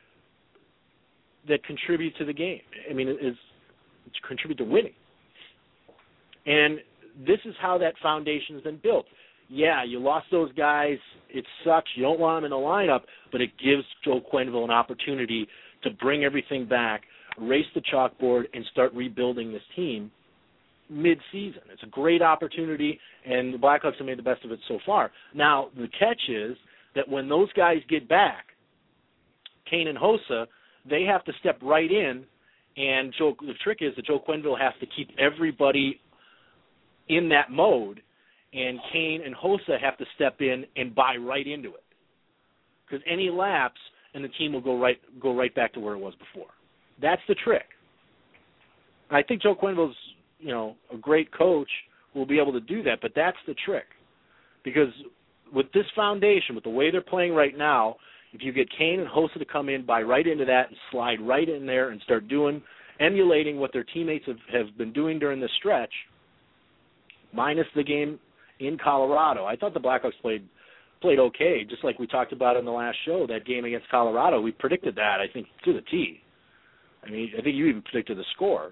that contribute to the game. I mean, contribute to winning. And this is how that foundation has been built. Yeah, you lost those guys. It sucks. You don't want them in the lineup, but it gives Joe Quenneville an opportunity to bring everything back, erase the chalkboard, and start rebuilding this team mid-season. It's a great opportunity, and the Blackhawks have made the best of it so far. Now, the catch is that when those guys get back, Kane and Hossa, they have to step right in, and the trick is that Joe Quenneville has to keep everybody in that mode, and Kane and Hossa have to step in and buy right into it. Because any lapse, and the team will go right back to where it was before. That's the trick. I think Joe Quenneville's, a great coach will be able to do that, but that's the trick. Because with this foundation, with the way they're playing right now, if you get Kane and Hossa to come in, buy right into that, and slide right in there and start emulating what their teammates have been doing during this stretch, minus the game in Colorado. I thought the Blackhawks played okay, just like we talked about in the last show, that game against Colorado. We predicted that, I think, to the T. I mean, I think you even predicted the score.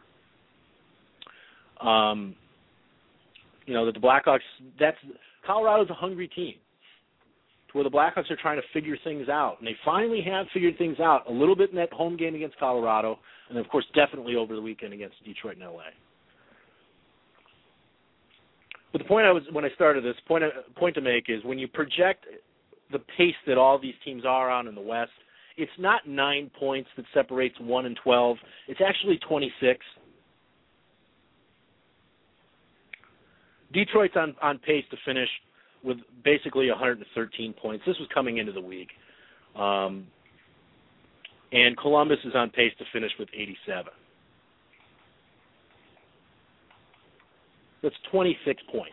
That the Blackhawks, Colorado's a hungry team, to where the Blackhawks are trying to figure things out. And they finally have figured things out a little bit in that home game against Colorado, and, of course, definitely over the weekend against Detroit and L.A. But the point when I started this, point to make is when you project the pace that all these teams are on in the West, it's not 9 points that separates 1 and 12. It's actually 26. Detroit's on pace to finish with basically 113 points. This was coming into the week. And Columbus is on pace to finish with 87. That's 26 points.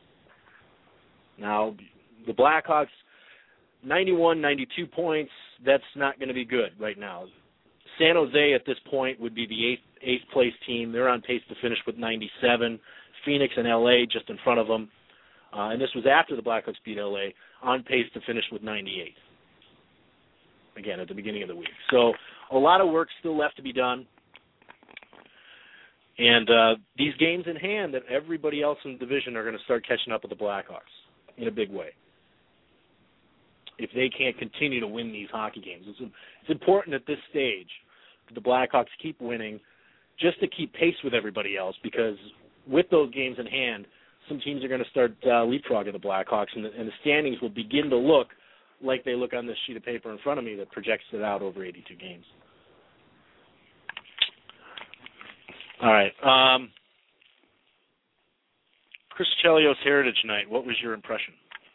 Now, the Blackhawks, 91, 92 points, that's not going to be good right now. San Jose at this point would be the eighth place team. They're on pace to finish with 97. Phoenix and L.A. just in front of them. And this was after the Blackhawks beat L.A., on pace to finish with 98. Again, at the beginning of the week. So a lot of work still left to be done. And these games in hand, that everybody else in the division are going to start catching up with the Blackhawks in a big way. If they can't continue to win these hockey games. It's important at this stage that the Blackhawks keep winning just to keep pace with everybody else, because with those games in hand, some teams are going to start leapfrogging the Blackhawks, and the standings will begin to look like they look on this sheet of paper in front of me that projects it out over 82 games. All right. Chris Chelios Heritage Night, what was your impression?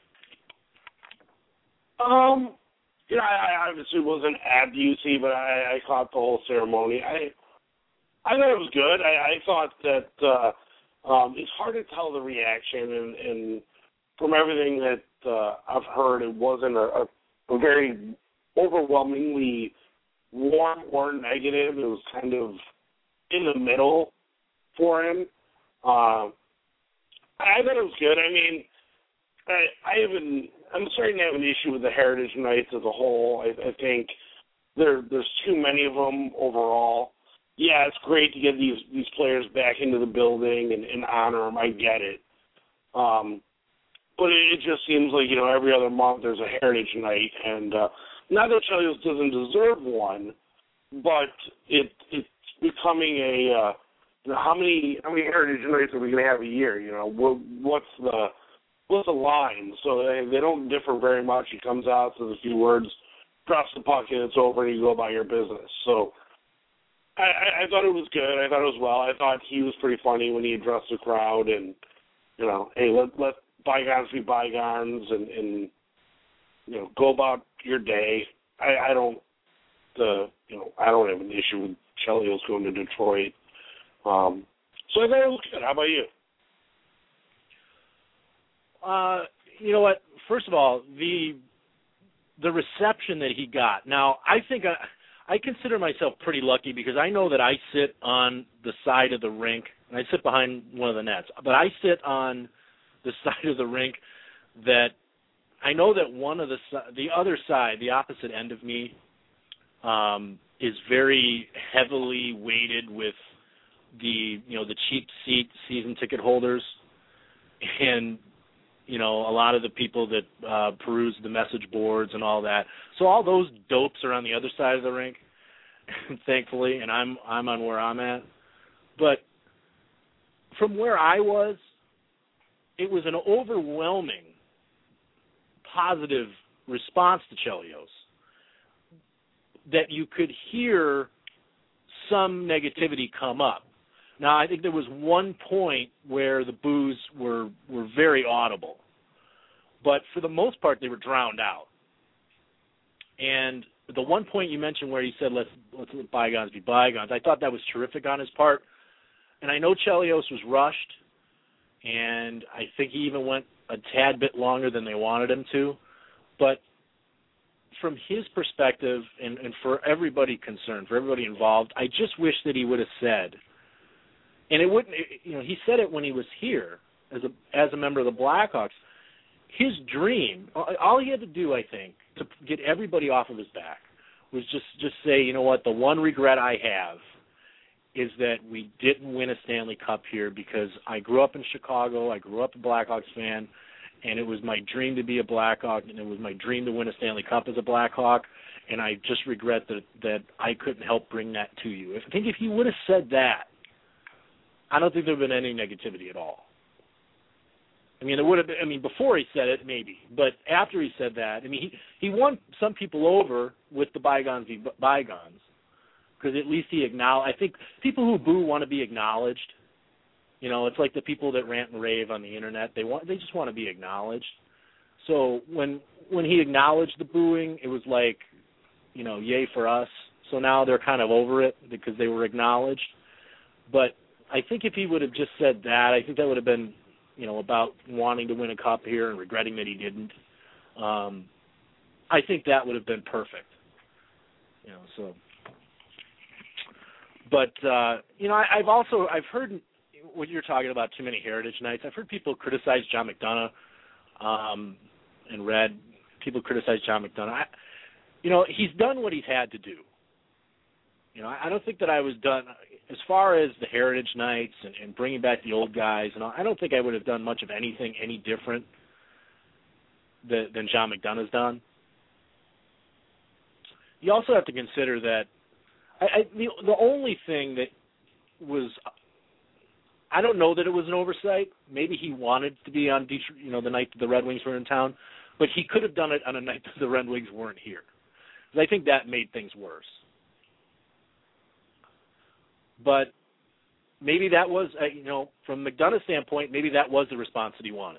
I obviously wasn't at the UC, but I caught the whole ceremony. I thought it was good. I thought that it's hard to tell the reaction, and from everything that I've heard, it wasn't a very overwhelmingly warm or negative. It was kind of in the middle for him. I thought it was good. I mean, I'm starting to have an issue with the Heritage Nights as a whole. I think there's too many of them overall. Yeah, it's great to get these players back into the building and honor them. I get it. But it just seems like, every other month there's a Heritage Night. And not that Chelios doesn't deserve one, but it's becoming a how many Heritage Nights are we going to have a year? What's the line? So they don't differ very much. He comes out, says a few words, drops the puck, and it's over, and you go about your business. So I thought it was good. I thought it was well. I thought he was pretty funny when he addressed the crowd, and hey, let bygones be bygones, and go about your day. I don't I don't have an issue with Chelios going to Detroit. So I thought it looked good. How about you? You know what? First of all, the reception that he got. Now, I think I consider myself pretty lucky because I know that I sit on the side of the rink, and I sit behind one of the nets, but I sit on the side of the rink that I know that one of the other side, the opposite end of me, is very heavily weighted with the cheap seat season ticket holders, and a lot of the people that peruse the message boards and all that. So all those dopes are on the other side of the rink, thankfully, and I'm on where I'm at. But from where I was, it was an overwhelming positive response to Chelios that you could hear some negativity come up. Now, I think there was one point where the boos were very audible, but for the most part, they were drowned out. And the one point you mentioned where he said, let's let bygones be bygones, I thought that was terrific on his part. And I know Chelios was rushed, and I think he even went a tad bit longer than they wanted him to. But from his perspective, and for everybody concerned, for everybody involved, I just wish that he would have said, and it wouldn't, he said it when he was here as a member of the Blackhawks. His dream, all he had to do, I think, to get everybody off of his back was just say, you know what, the one regret I have is that we didn't win a Stanley Cup here because I grew up in Chicago, I grew up a Blackhawks fan, and it was my dream to be a Blackhawk, and it was my dream to win a Stanley Cup as a Blackhawk, and I just regret that I couldn't help bring that to you. I think if he would have said that, I don't think there would have been any negativity at all. I mean, there would have been. I mean, before he said it, maybe, but after he said that, I mean, he won some people over with the bygones be bygones, because at least he acknowledged. I think people who boo want to be acknowledged. It's like the people that rant and rave on the internet. They just want to be acknowledged. So when he acknowledged the booing, it was like, yay for us. So now they're kind of over it because they were acknowledged. But I think if he would have just said that, I think that would have been, about wanting to win a cup here and regretting that he didn't. I think that would have been perfect. So. But I've heard what you're talking about, too many Heritage Nights. I've heard people criticize John McDonough, and read people criticize John McDonough. He's done what he's had to do. I don't think that I was done as far as the Heritage Nights and bringing back the old guys. And I don't think I would have done much of anything any different than John McDonough's done. You also have to consider that the only thing that was, I don't know that it was an oversight. Maybe he wanted to be on Detroit, the night the Red Wings were in town, but he could have done it on a night that the Red Wings weren't here. I think that made things worse. But maybe that was, from McDonough's standpoint, maybe that was the response that he wanted.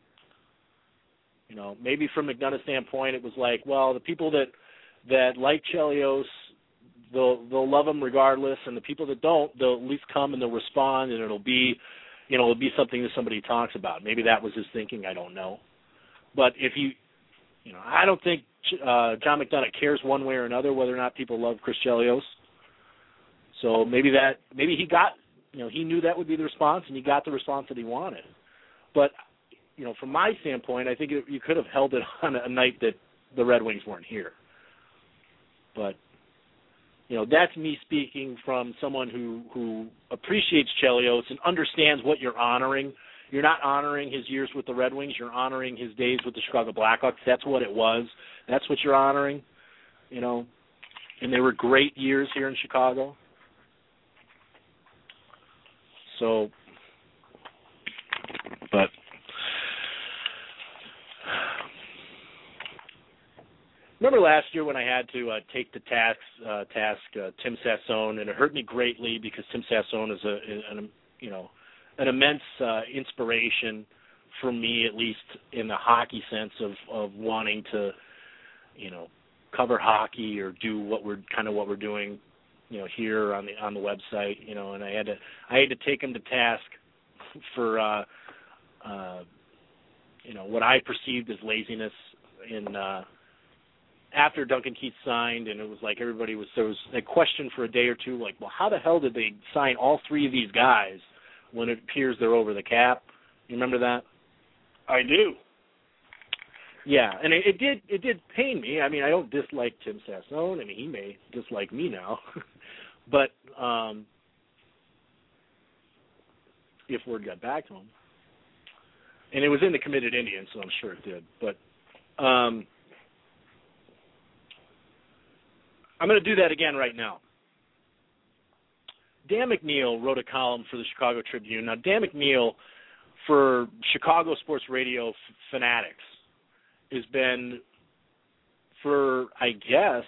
Maybe from McDonough's standpoint, it was like, well, the people that like Chelios, they'll love him regardless, and the people that don't, they'll at least come and they'll respond, and it'll be something that somebody talks about. Maybe that was his thinking. I don't know. But if I don't think John McDonough cares one way or another whether or not people love Chris Chelios. So maybe he got, he knew that would be the response, and he got the response that he wanted. But, from my standpoint, I think you could have held it on a night that the Red Wings weren't here. But, that's me speaking from someone who appreciates Chelios and understands what you're honoring. You're not honoring his years with the Red Wings. You're honoring his days with the Chicago Blackhawks. That's what it was. That's what you're honoring, And they were great years here in Chicago. So, but remember last year when I had to take to task Tim Sassone, and it hurt me greatly because Tim Sassone is an immense inspiration for me, at least in the hockey sense of wanting to, cover hockey or do what we're doing, here on the website, and I had to take him to task for what I perceived as laziness in after Duncan Keith signed, and it was like there was a question for a day or two, like, well, how the hell did they sign all three of these guys when it appears they're over the cap? You remember that? I do. Yeah, and it did pain me. I mean, I don't dislike Tim Sassone. I mean, he may dislike me now, but if word got back to him, and it was in the Committed Indians, so I'm sure it did. But I'm going to do that again right now. Dan McNeil wrote a column for the Chicago Tribune. Now, Dan McNeil, for Chicago sports radio fanatics, has been for, I guess,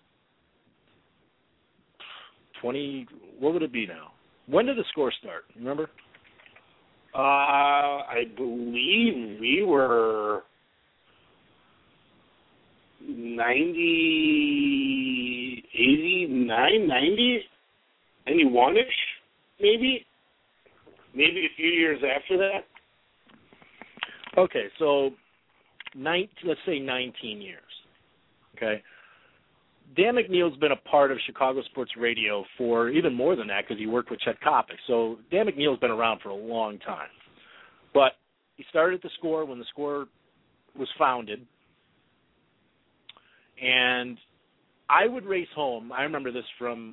20, what would it be now? When did the Score start? Remember? I believe we were 90, 89, 90, 91-ish, maybe a few years after that. Okay, so let's say 19 years. Okay. Dan McNeil's been a part of Chicago sports radio for even more than that because he worked with Chet Kopic. So Dan McNeil's been around for a long time. But he started at the Score when the Score was founded. And I would race home. I remember this from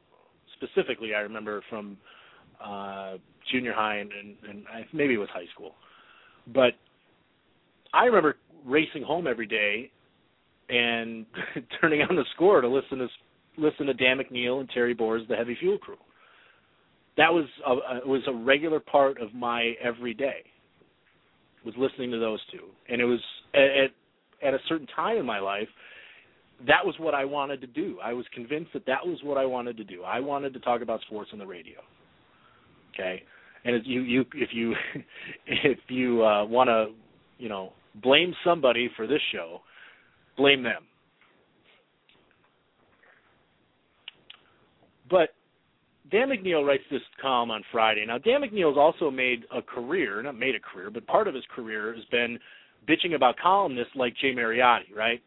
junior high and maybe it was high school. But I remember racing home every day and turning on the Score to listen to Dan McNeil and Terry Boers, the Heavy Fuel Crew. That was a regular part of my everyday, was listening to those two. And it was at a certain time in my life, that was what I wanted to do. I was convinced that was what I wanted to do. I wanted to talk about sports on the radio. Okay, and if you want to, blame somebody for this show, blame them. But Dan McNeil writes this column on Friday. Now, Dan McNeil's also but part of his career has been bitching about columnists like Jay Mariotti, right?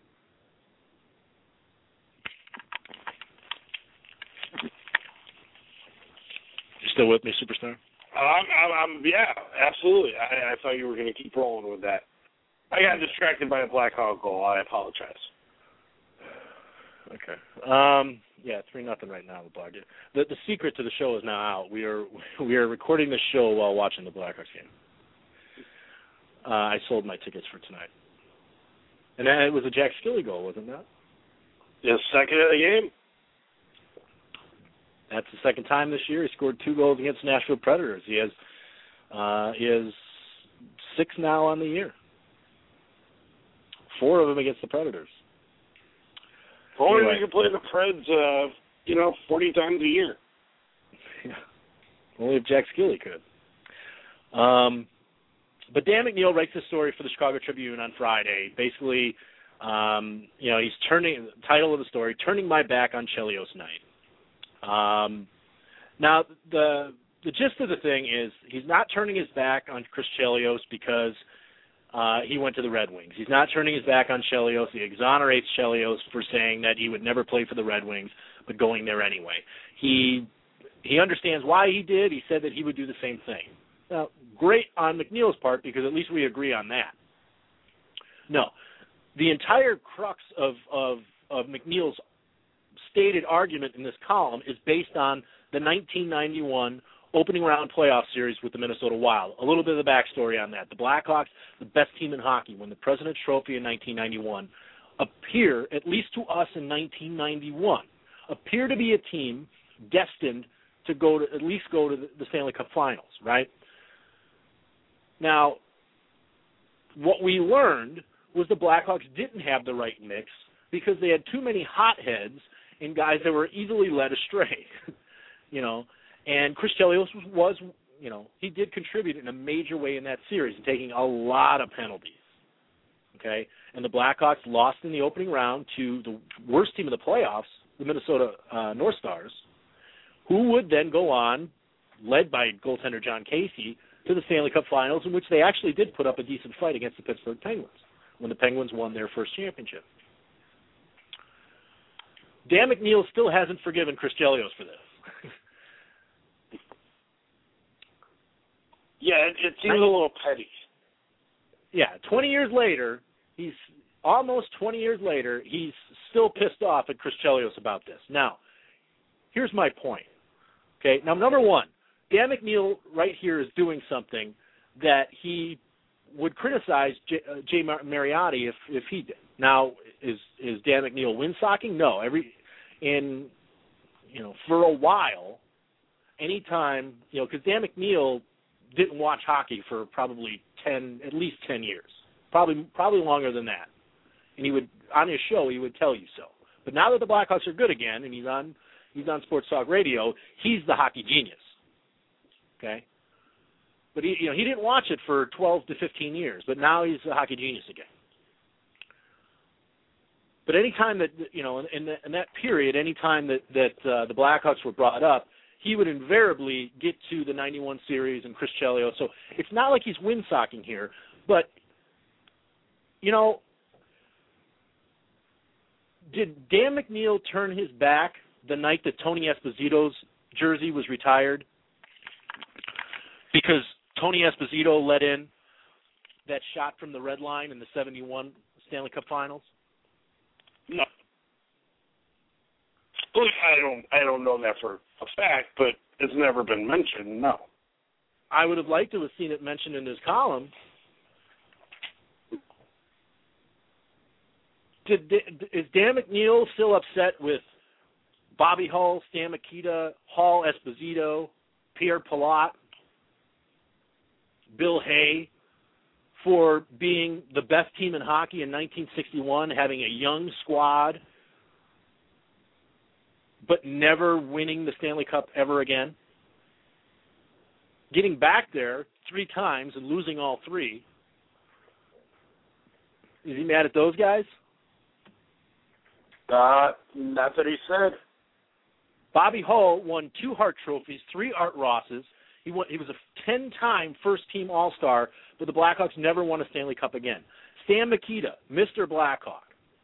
You still with me, Superstar? Yeah, absolutely. I thought you were going to keep rolling with that. I got distracted by a Blackhawk goal. I apologize. Okay. Yeah, 3-0 right now. The secret to the show is now out. We are recording the show while watching the Blackhawks game. I sold my tickets for tonight, and it was a Jack Skilly goal, wasn't that? The second of the game. That's the second time this year. He scored 2 goals against Nashville Predators. He has 6 now on the year. 4 of them against the Predators. Only we can play the Preds, 40 times a year. Yeah. Only if Jack Skilly could. But Dan McNeil writes this story for the Chicago Tribune on Friday. Basically, he's title of the story, Turning My Back on Chelios Night. Now, the gist of the thing is he's not turning his back on Chris Chelios because he went to the Red Wings. He's not turning his back on Chelios. He exonerates Chelios for saying that he would never play for the Red Wings, but going there anyway. He understands why he did. He said that he would do the same thing. Now, great on McNeil's part because at least we agree on that. No, the entire crux of McNeil's stated argument in this column is based on the 1991 opening round playoff series with the Minnesota Wild. A little bit of the backstory on that. The Blackhawks, the best team in hockey, won the President's Trophy in 1991, appear, at least to us in 1991, appear to be a team destined to at least go to the Stanley Cup Finals, right? Now, what we learned was the Blackhawks didn't have the right mix because they had too many hotheads and guys that were easily led astray, And Chris Chelios was, he did contribute in a major way in that series, taking a lot of penalties. okay? And the Blackhawks lost in the opening round to the worst team in the playoffs, the Minnesota North Stars, who would then go on, led by goaltender John Casey, to the Stanley Cup Finals, in which they actually did put up a decent fight against the Pittsburgh Penguins when the Penguins won their first championship. Dan McNeil still hasn't forgiven Chris Chelios for this. Yeah, it seems a little petty. Yeah, 20 years later, he's still pissed off at Chris Chelios about this. Now, here's my point. Okay, now number one, Dan McNeil right here is doing something that he would criticize Jay Mariotti if he did. Now, is Dan McNeil windsocking? No. For a while, anytime, because Dan McNeil didn't watch hockey for probably at least 10 years, probably longer than that. And he would, on his show, he would tell you so. But now that the Blackhawks are good again, and he's on Sports Talk Radio, he's the hockey genius. Okay? But he didn't watch it for 12 to 15 years, but now he's a hockey genius again. But any time that, in that period, any time that the Blackhawks were brought up, he would invariably get to the 91 series and Chris Chelios. So it's not like he's windsocking here, but, did Dan McNeil turn his back the night that Tony Esposito's jersey was retired? Because Tony Esposito let in that shot from the red line in the 71 Stanley Cup Finals? No. I don't know that for a fact, but it's never been mentioned, no. I would have liked to have seen it mentioned in his column. Is Dan McNeil still upset with Bobby Hull, Stan Mikita, Hall Esposito, Pierre Palat, Bill Hay, for being the best team in hockey in 1961, having a young squad, but never winning the Stanley Cup ever again? Getting back there 3 times and losing all 3. Is he mad at those guys? That's what he said. Bobby Hull won 2 Hart trophies, 3 Art Rosses. He was a 10-time first-team All-Star, but the Blackhawks never won a Stanley Cup again. Stan Mikita, Mr. Blackhawk.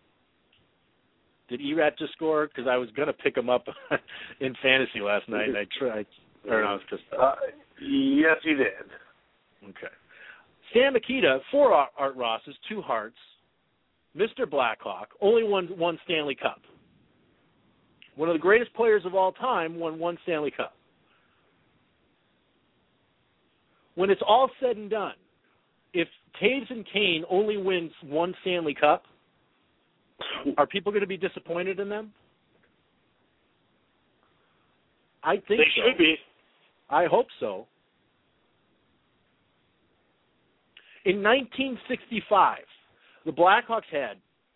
Did Erat just score? Because I was going to pick him up in fantasy last night, and I tried. Or no, I was just. Yes, he did. Okay. Stan Mikita, 4 Art Rosses, 2 Hearts. Mr. Blackhawk, only won 1 Stanley Cup. One of the greatest players of all time won 1 Stanley Cup. When it's all said and done, if Taves and Kane only wins 1 Stanley Cup, are people going to be disappointed in them? I think they should be. I hope so. In 1965, the Blackhawks had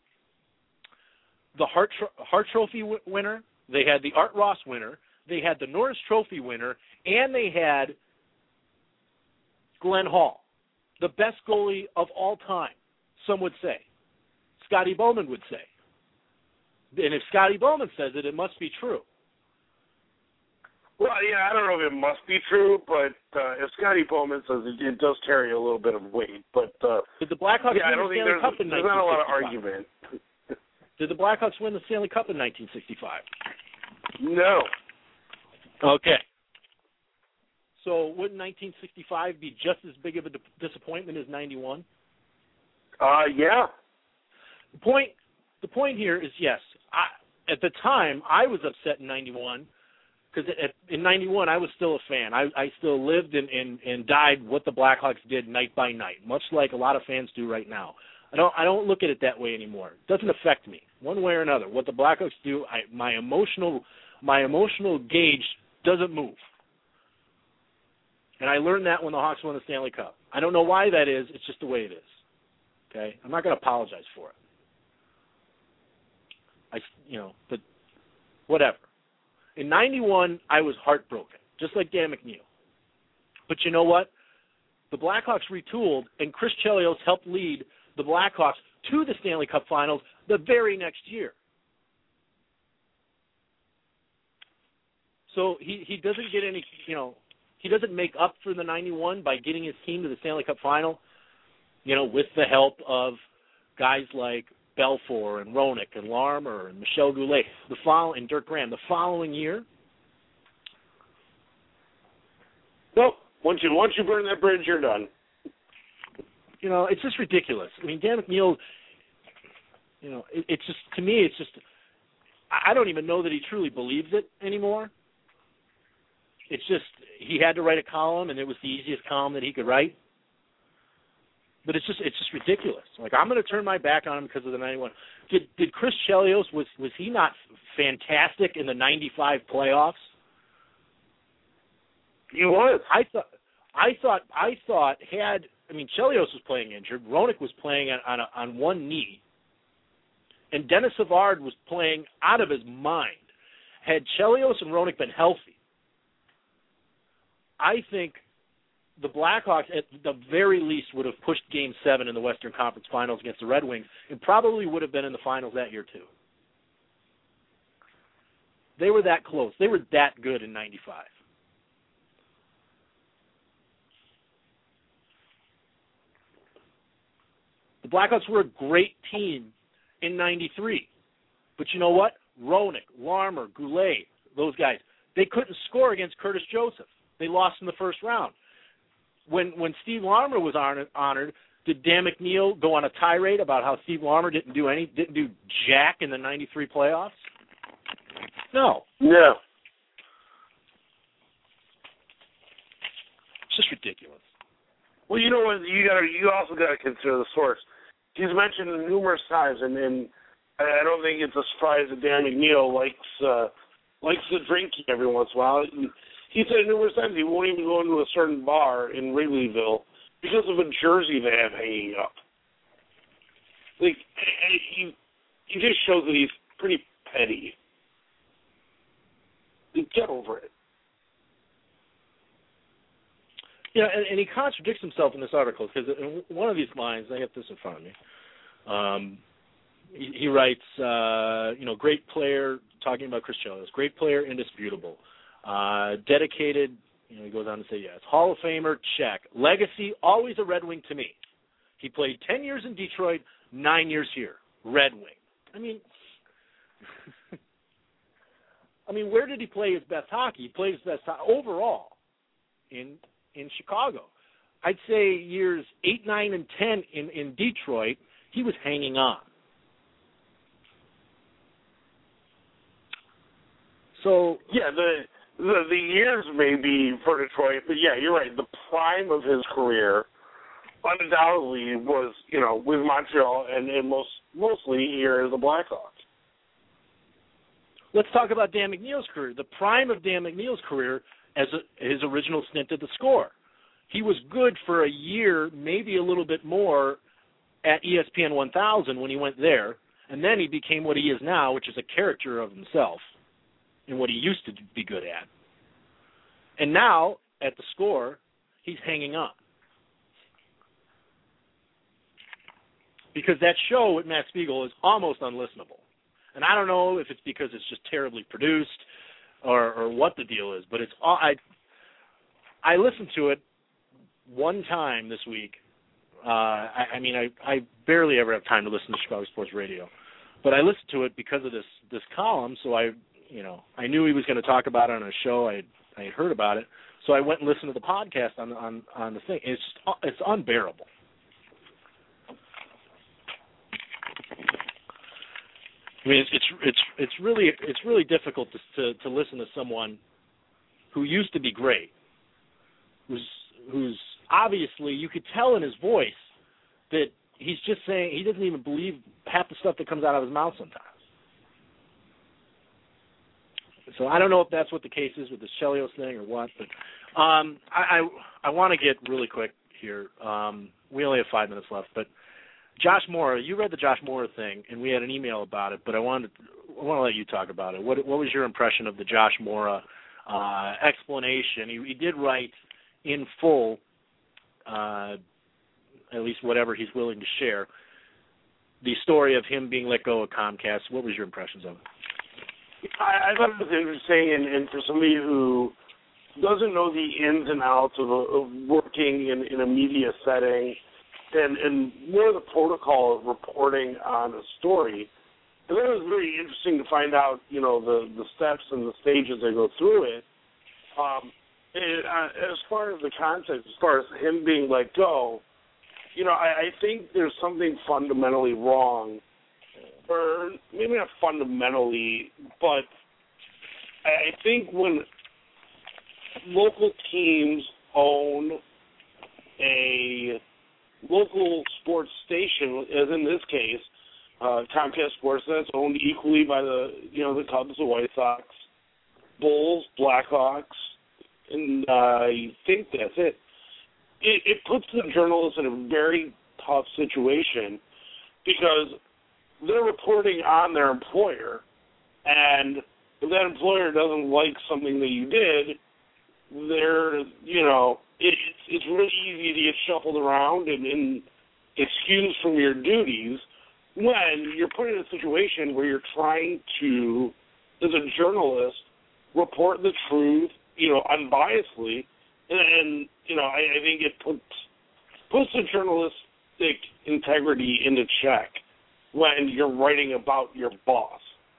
the Hart Trophy winner, they had the Art Ross winner, they had the Norris Trophy winner, and they had Glenn Hall, the best goalie of all time, some would say. Scotty Bowman would say. And if Scotty Bowman says it, it must be true. Well, yeah, I don't know if it must be true, but if Scotty Bowman says it does carry a little bit of weight. But did the Blackhawks I win don't the think Stanley Cup in 1965? there's not a lot of argument. Did the Blackhawks win the Stanley Cup in 1965? No. Okay. So wouldn't 1965 be just as big of a disappointment as 91? Yeah. The point here is, yes, at the time I was upset in 91 because in 91 I was still a fan. I still lived and died what the Blackhawks did night by night, much like a lot of fans do right now. I don't look at it that way anymore. It doesn't affect me one way or another. What the Blackhawks do, my emotional gauge doesn't move. And I learned that when the Hawks won the Stanley Cup. I don't know why that is. It's just the way it is. Okay? I'm not going to apologize for it. But whatever. In 91, I was heartbroken, just like Dan McNeil. But you know what? The Blackhawks retooled, and Chris Chelios helped lead the Blackhawks to the Stanley Cup Finals the very next year. So he doesn't get any, he doesn't make up for the 91 by getting his team to the Stanley Cup Final, with the help of guys like Belfour and Roenick and Larmer and Michel Goulet and Dirk Graham. The following year, nope. Once you burn that bridge, you're done. It's just ridiculous. I mean, Dan McNeil, it's just, to me, it's just, I don't even know that he truly believes it anymore. It's just, he had to write a column, and it was the easiest column that he could write. But it's just ridiculous. Like, I'm going to turn my back on him because of the 91. Did Chris Chelios, was he not fantastic in the 95 playoffs? He was. I thought Chelios was playing injured. Roenick was playing on one knee. And Dennis Savard was playing out of his mind. Had Chelios and Roenick been healthy, I think the Blackhawks, at the very least, would have pushed Game 7 in the Western Conference Finals against the Red Wings and probably would have been in the finals that year, too. They were that close. They were that good in 95. The Blackhawks were a great team in 93. But you know what? Roenick, Larmer, Goulet, those guys, they couldn't score against Curtis Joseph. They lost in the first round. When Steve Larmer was honored, did Dan McNeil go on a tirade about how Steve Larmer didn't do jack in the 93 playoffs? No. No. It's just ridiculous. Well, you know what? You also got to consider the source. He's mentioned numerous times, and I don't think it's a surprise that Dan McNeil likes to drink every once in a while. He said numerous times he won't even go into a certain bar in Wrigleyville because of a jersey they have hanging up. Like, he just shows that he's pretty petty. Get over it. Yeah, and he contradicts himself in this article because in one of these lines, I have this in front of me. He writes, great player, talking about Chris Chelios, great player, indisputable. Dedicated, he goes on to say, yes. Hall of Famer, check. Legacy, always a Red Wing to me. He played 10 years in Detroit, 9 years here. Red Wing. Where did he play his best hockey? He played his best overall in Chicago. I'd say years 8, 9, and 10 in Detroit, he was hanging on. So yeah, the years may be for Detroit, but yeah, you're right. The prime of his career undoubtedly was, with Montreal and mostly here as the Blackhawks. Let's talk about Dan McNeil's career. The prime of Dan McNeil's career as his original stint at the Score. He was good for a year, maybe a little bit more, at ESPN 1000 when he went there, and then he became what he is now, which is a character of himself and what he used to be good at. And now, at the Score, he's hanging on. Because that show with Matt Spiegel is almost unlistenable. And I don't know if it's because it's just terribly produced or what the deal is, but it's all, I listened to it one time this week. I barely ever have time to listen to Chicago Sports Radio, but I listened to it because of this column. So I knew he was going to talk about it on a show. I had heard about it, so I went and listened to the podcast on the thing. It's unbearable. It's really difficult to listen to someone who used to be great, who's obviously, you could tell in his voice that he's just saying he doesn't even believe half the stuff that comes out of his mouth sometimes. So I don't know if that's what the case is with the Chelios thing or what, but I want to get really quick here. We only have 5 minutes left, but Josh Mora, you read the Josh Mora thing, and we had an email about it, but I want to let you talk about it. What was your impression of the Josh Mora explanation? He did write in full, at least whatever he's willing to share, the story of him being let go of Comcast. What was your impressions of it? I thought it was interesting, and for somebody who doesn't know the ins and outs of working in a media setting and more the protocol of reporting on a story, I thought it was very interesting to find out, the steps and the stages they go through it. As far as the context, as far as him being let go, I think there's something fundamentally wrong, or maybe not fundamentally, but I think when local teams own a local sports station, as in this case, Comcast Sportsnet's owned equally by the Cubs, the White Sox, Bulls, Blackhawks, and I think that's it. It puts the journalists in a very tough situation because they're reporting on their employer, and if that employer doesn't like something that you did, it's really easy to get shuffled around and excused from your duties when you're put in a situation where you're trying to, as a journalist, report the truth, unbiasedly, and I think it puts the journalistic integrity into check when you're writing about your boss.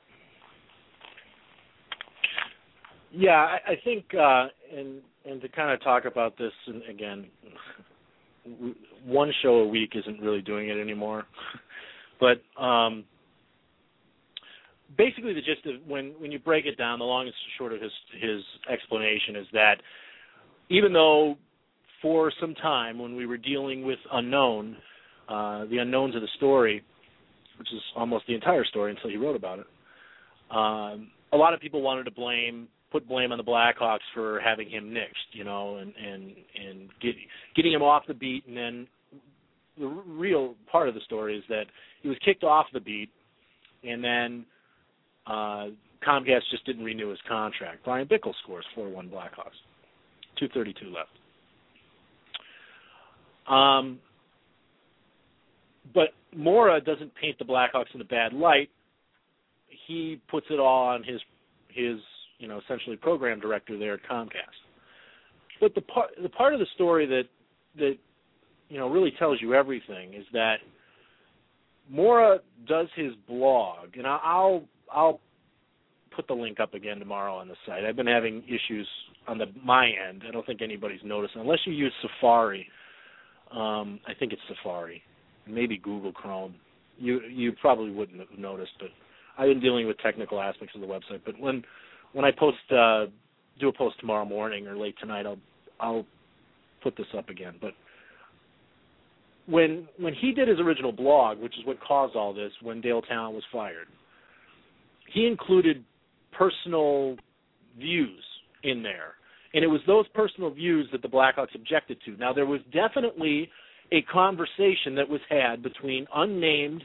Yeah, I think, and to kind of talk about this, and again, one show a week isn't really doing it anymore. But basically the gist of when you break it down, the long and short of his explanation is that even though for some time when we were dealing with the unknowns of the story, which is almost the entire story until he wrote about it, a lot of people wanted to put blame on the Blackhawks for having him nixed, and getting him off the beat. And then the real part of the story is that he was kicked off the beat, and then Comcast just didn't renew his contract. Brian Bickle scores 4-1 Blackhawks, 2:32 left. But Mora doesn't paint the Blackhawks in a bad light. He puts it all on his essentially program director there at Comcast. But the part of the story that really tells you everything is that Mora does his blog, and I'll put the link up again tomorrow on the site. I've been having issues on my end. I don't think anybody's noticed, unless you use Safari. I think it's Safari, maybe Google Chrome. You probably wouldn't have noticed, but I've been dealing with technical aspects of the website. But when I post, do a post tomorrow morning or late tonight, I'll put this up again. But when he did his original blog, which is what caused all this, when Dale Talon was fired, he included personal views in there. And it was those personal views that the Blackhawks objected to. Now, there was definitely a conversation that was had between unnamed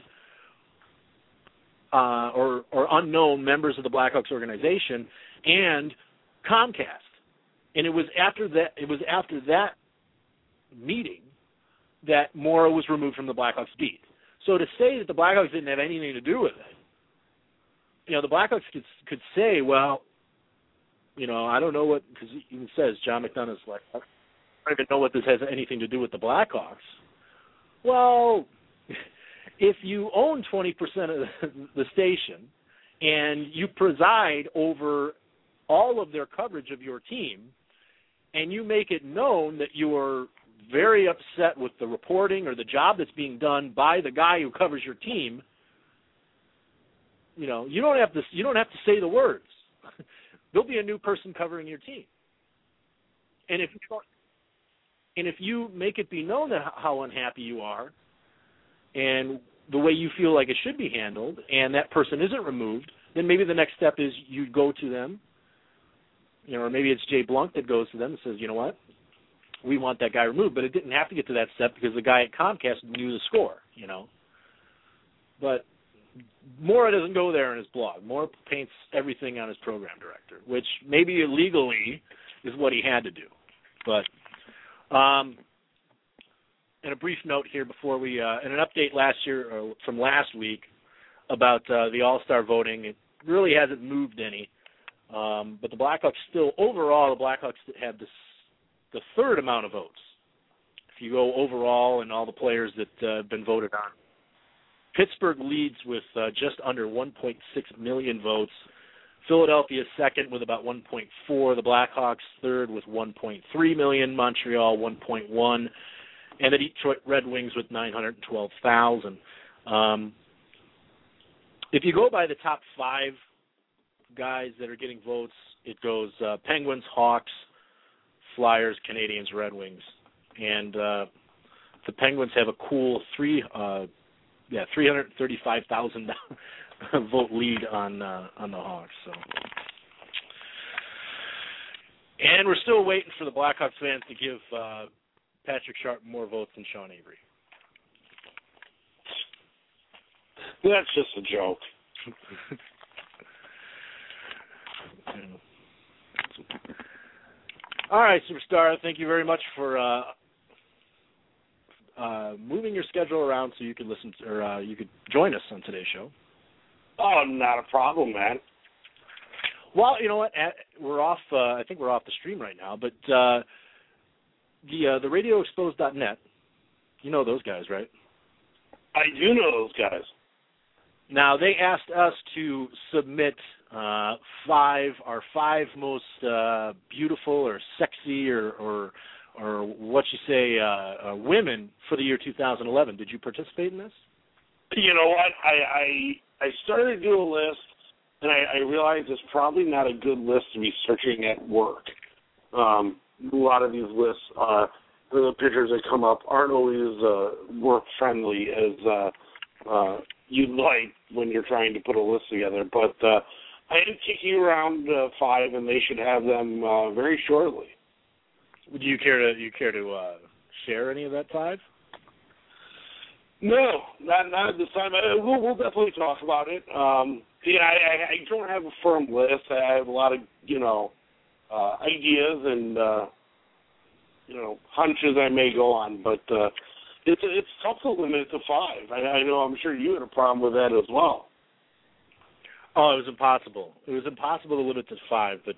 or unknown members of the Blackhawks organization and Comcast. And it was after that meeting that Mora was removed from the Blackhawks beat. So to say that the Blackhawks didn't have anything to do with it, the Blackhawks could say, well, I don't know what, because he even says, John McDonough's like, I don't even know what this has anything to do with the Blackhawks. Well, if you own 20% of the station and you preside over all of their coverage of your team, and you make it known that you are very upset with the reporting or the job that's being done by the guy who covers your team, you don't have to say the words. There'll be a new person covering your team. And if you make it be known that how unhappy you are and the way you feel like it should be handled, and that person isn't removed, then maybe the next step is you go to them, or maybe it's Jay Blunk that goes to them and says, you know what, we want that guy removed. But it didn't have to get to that step because the guy at Comcast knew the score, But Mora doesn't go there in his blog. Mora paints everything on his program director, which maybe illegally is what he had to do. But and a brief note here before we, and an update from last week about the All-Star voting. It really hasn't moved any, but the Blackhawks still, overall, the Blackhawks have the third amount of votes. If you go overall and all the players that have been voted on. Pittsburgh leads with just under 1.6 million votes. Philadelphia second with about 1.4. The Blackhawks third with 1.3 million. Montreal 1.1. And the Detroit Red Wings with 912,000. If you go by the top 5 guys that are getting votes, it goes Penguins, Hawks, Flyers, Canadiens, Red Wings. And the Penguins have a cool 335,000 vote lead on the Hawks. So, and we're still waiting for the Blackhawks fans to give Patrick Sharp more votes than Sean Avery. That's just a joke. All right, Superstar. Thank you very much for moving your schedule around so you could listen to, or you could join us on today's show. Oh, not a problem, man. Well, you know what? We're off. I think we're off the stream right now, but the RadioExposed.net. You know those guys, right? I do know those guys. Now they asked us to submit our 5 most beautiful or sexy or what you say women for the year 2011. Did you participate in this? You know what? I started to do a list, and I realized it's probably not a good list to be searching at work. A lot of these lists, the pictures that come up aren't always work-friendly as you'd like when you're trying to put a list together. But I am kicking around 5, and they should have them very shortly. Would you care to share any of that 5? No, not at this time. We'll definitely talk about it. I don't have a firm list. I have a lot of ideas and hunches I may go on, but it's tough to limit it to 5. I know. I'm sure you had a problem with that as well. Oh, it was impossible. It was impossible to limit it to 5, but.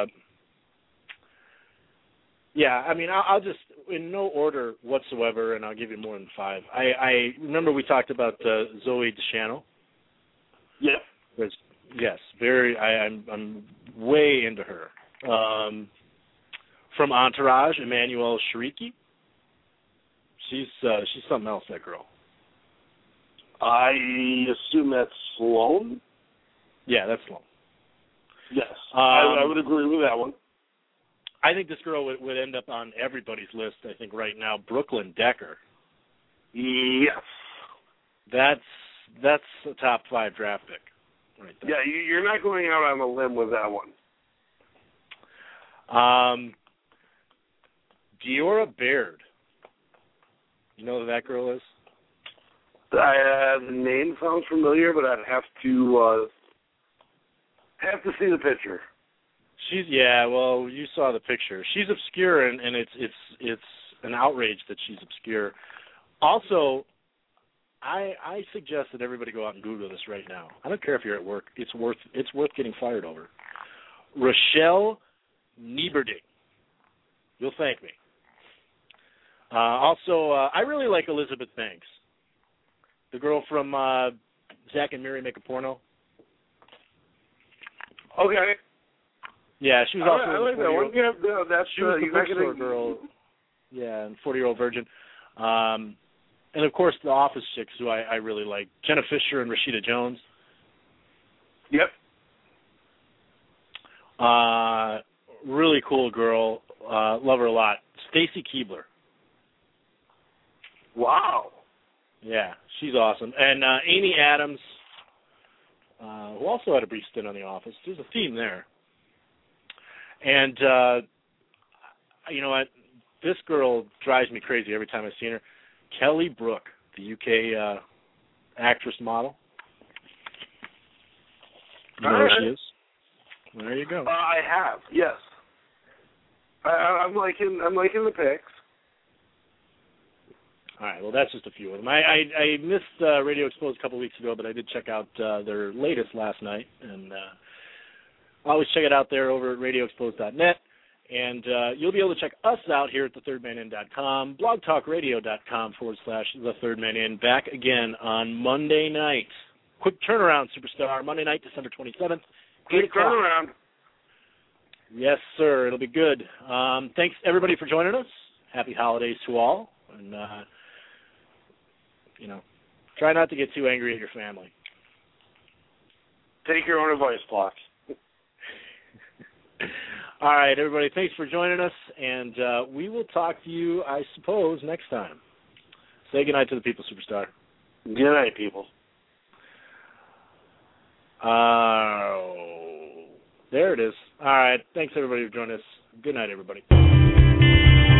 Yeah, I mean, I'll just, in no order whatsoever, and I'll give you more than 5. I remember we talked about Zoe Deschanel. Yeah. Yes, I'm way into her. From Entourage, Emmanuelle Chriqui. She's something else, that girl. I assume that's Sloan? Yeah, that's Sloan. Yes, I would agree with that one. I think this girl would end up on everybody's list, I think, right now. Brooklyn Decker. Yes. That's a top 5 draft pick right there. Yeah, you're not going out on a limb with that one. Diora Baird. You know who that girl is? The name sounds familiar, but I'd have to see the picture. Well, you saw the picture. She's obscure, and it's an outrage that she's obscure. Also, I suggest that everybody go out and Google this right now. I don't care if you're at work. It's worth getting fired over. Rochelle Nieberding. You'll thank me. Also, I really like Elizabeth Banks, the girl from Zack and Miri Make a Porno. Okay. Yeah, she was also I like that one. Yeah, that's she was the bookstore girl. Yeah, and 40-Year-Old Virgin. And, of course, the Office chicks who I really like, Jenna Fisher and Rashida Jones. Yep. Really cool girl. Love her a lot. Stacy Keibler. Wow. Yeah, she's awesome. And Amy Adams, who also had a brief stint on The Office. There's a theme there. And, you know what? This girl drives me crazy every time I see her. Kelly Brook, the UK actress model. You know who she is? There you go. I have, yes. I'm liking the pics. All right, well, that's just a few of them. I missed Radio Exposed a couple weeks ago, but I did check out their latest last night, and always check it out there over at radioexposed.net. And you'll be able to check us out here at thethirdmanin.com, blogtalkradio.com/thethirdmanin. Back again on Monday night. Quick turnaround, Superstar. Monday night, December 27th. Quick turnaround. Yes, sir. It'll be good. Thanks, everybody, for joining us. Happy holidays to all. And, try not to get too angry at your family. Take your own advice, Block. All right, everybody, thanks for joining us, and we will talk to you, I suppose, next time. Say goodnight to the people, Superstar. Good night, people. There it is. All right, thanks, everybody, for joining us. Good night, everybody.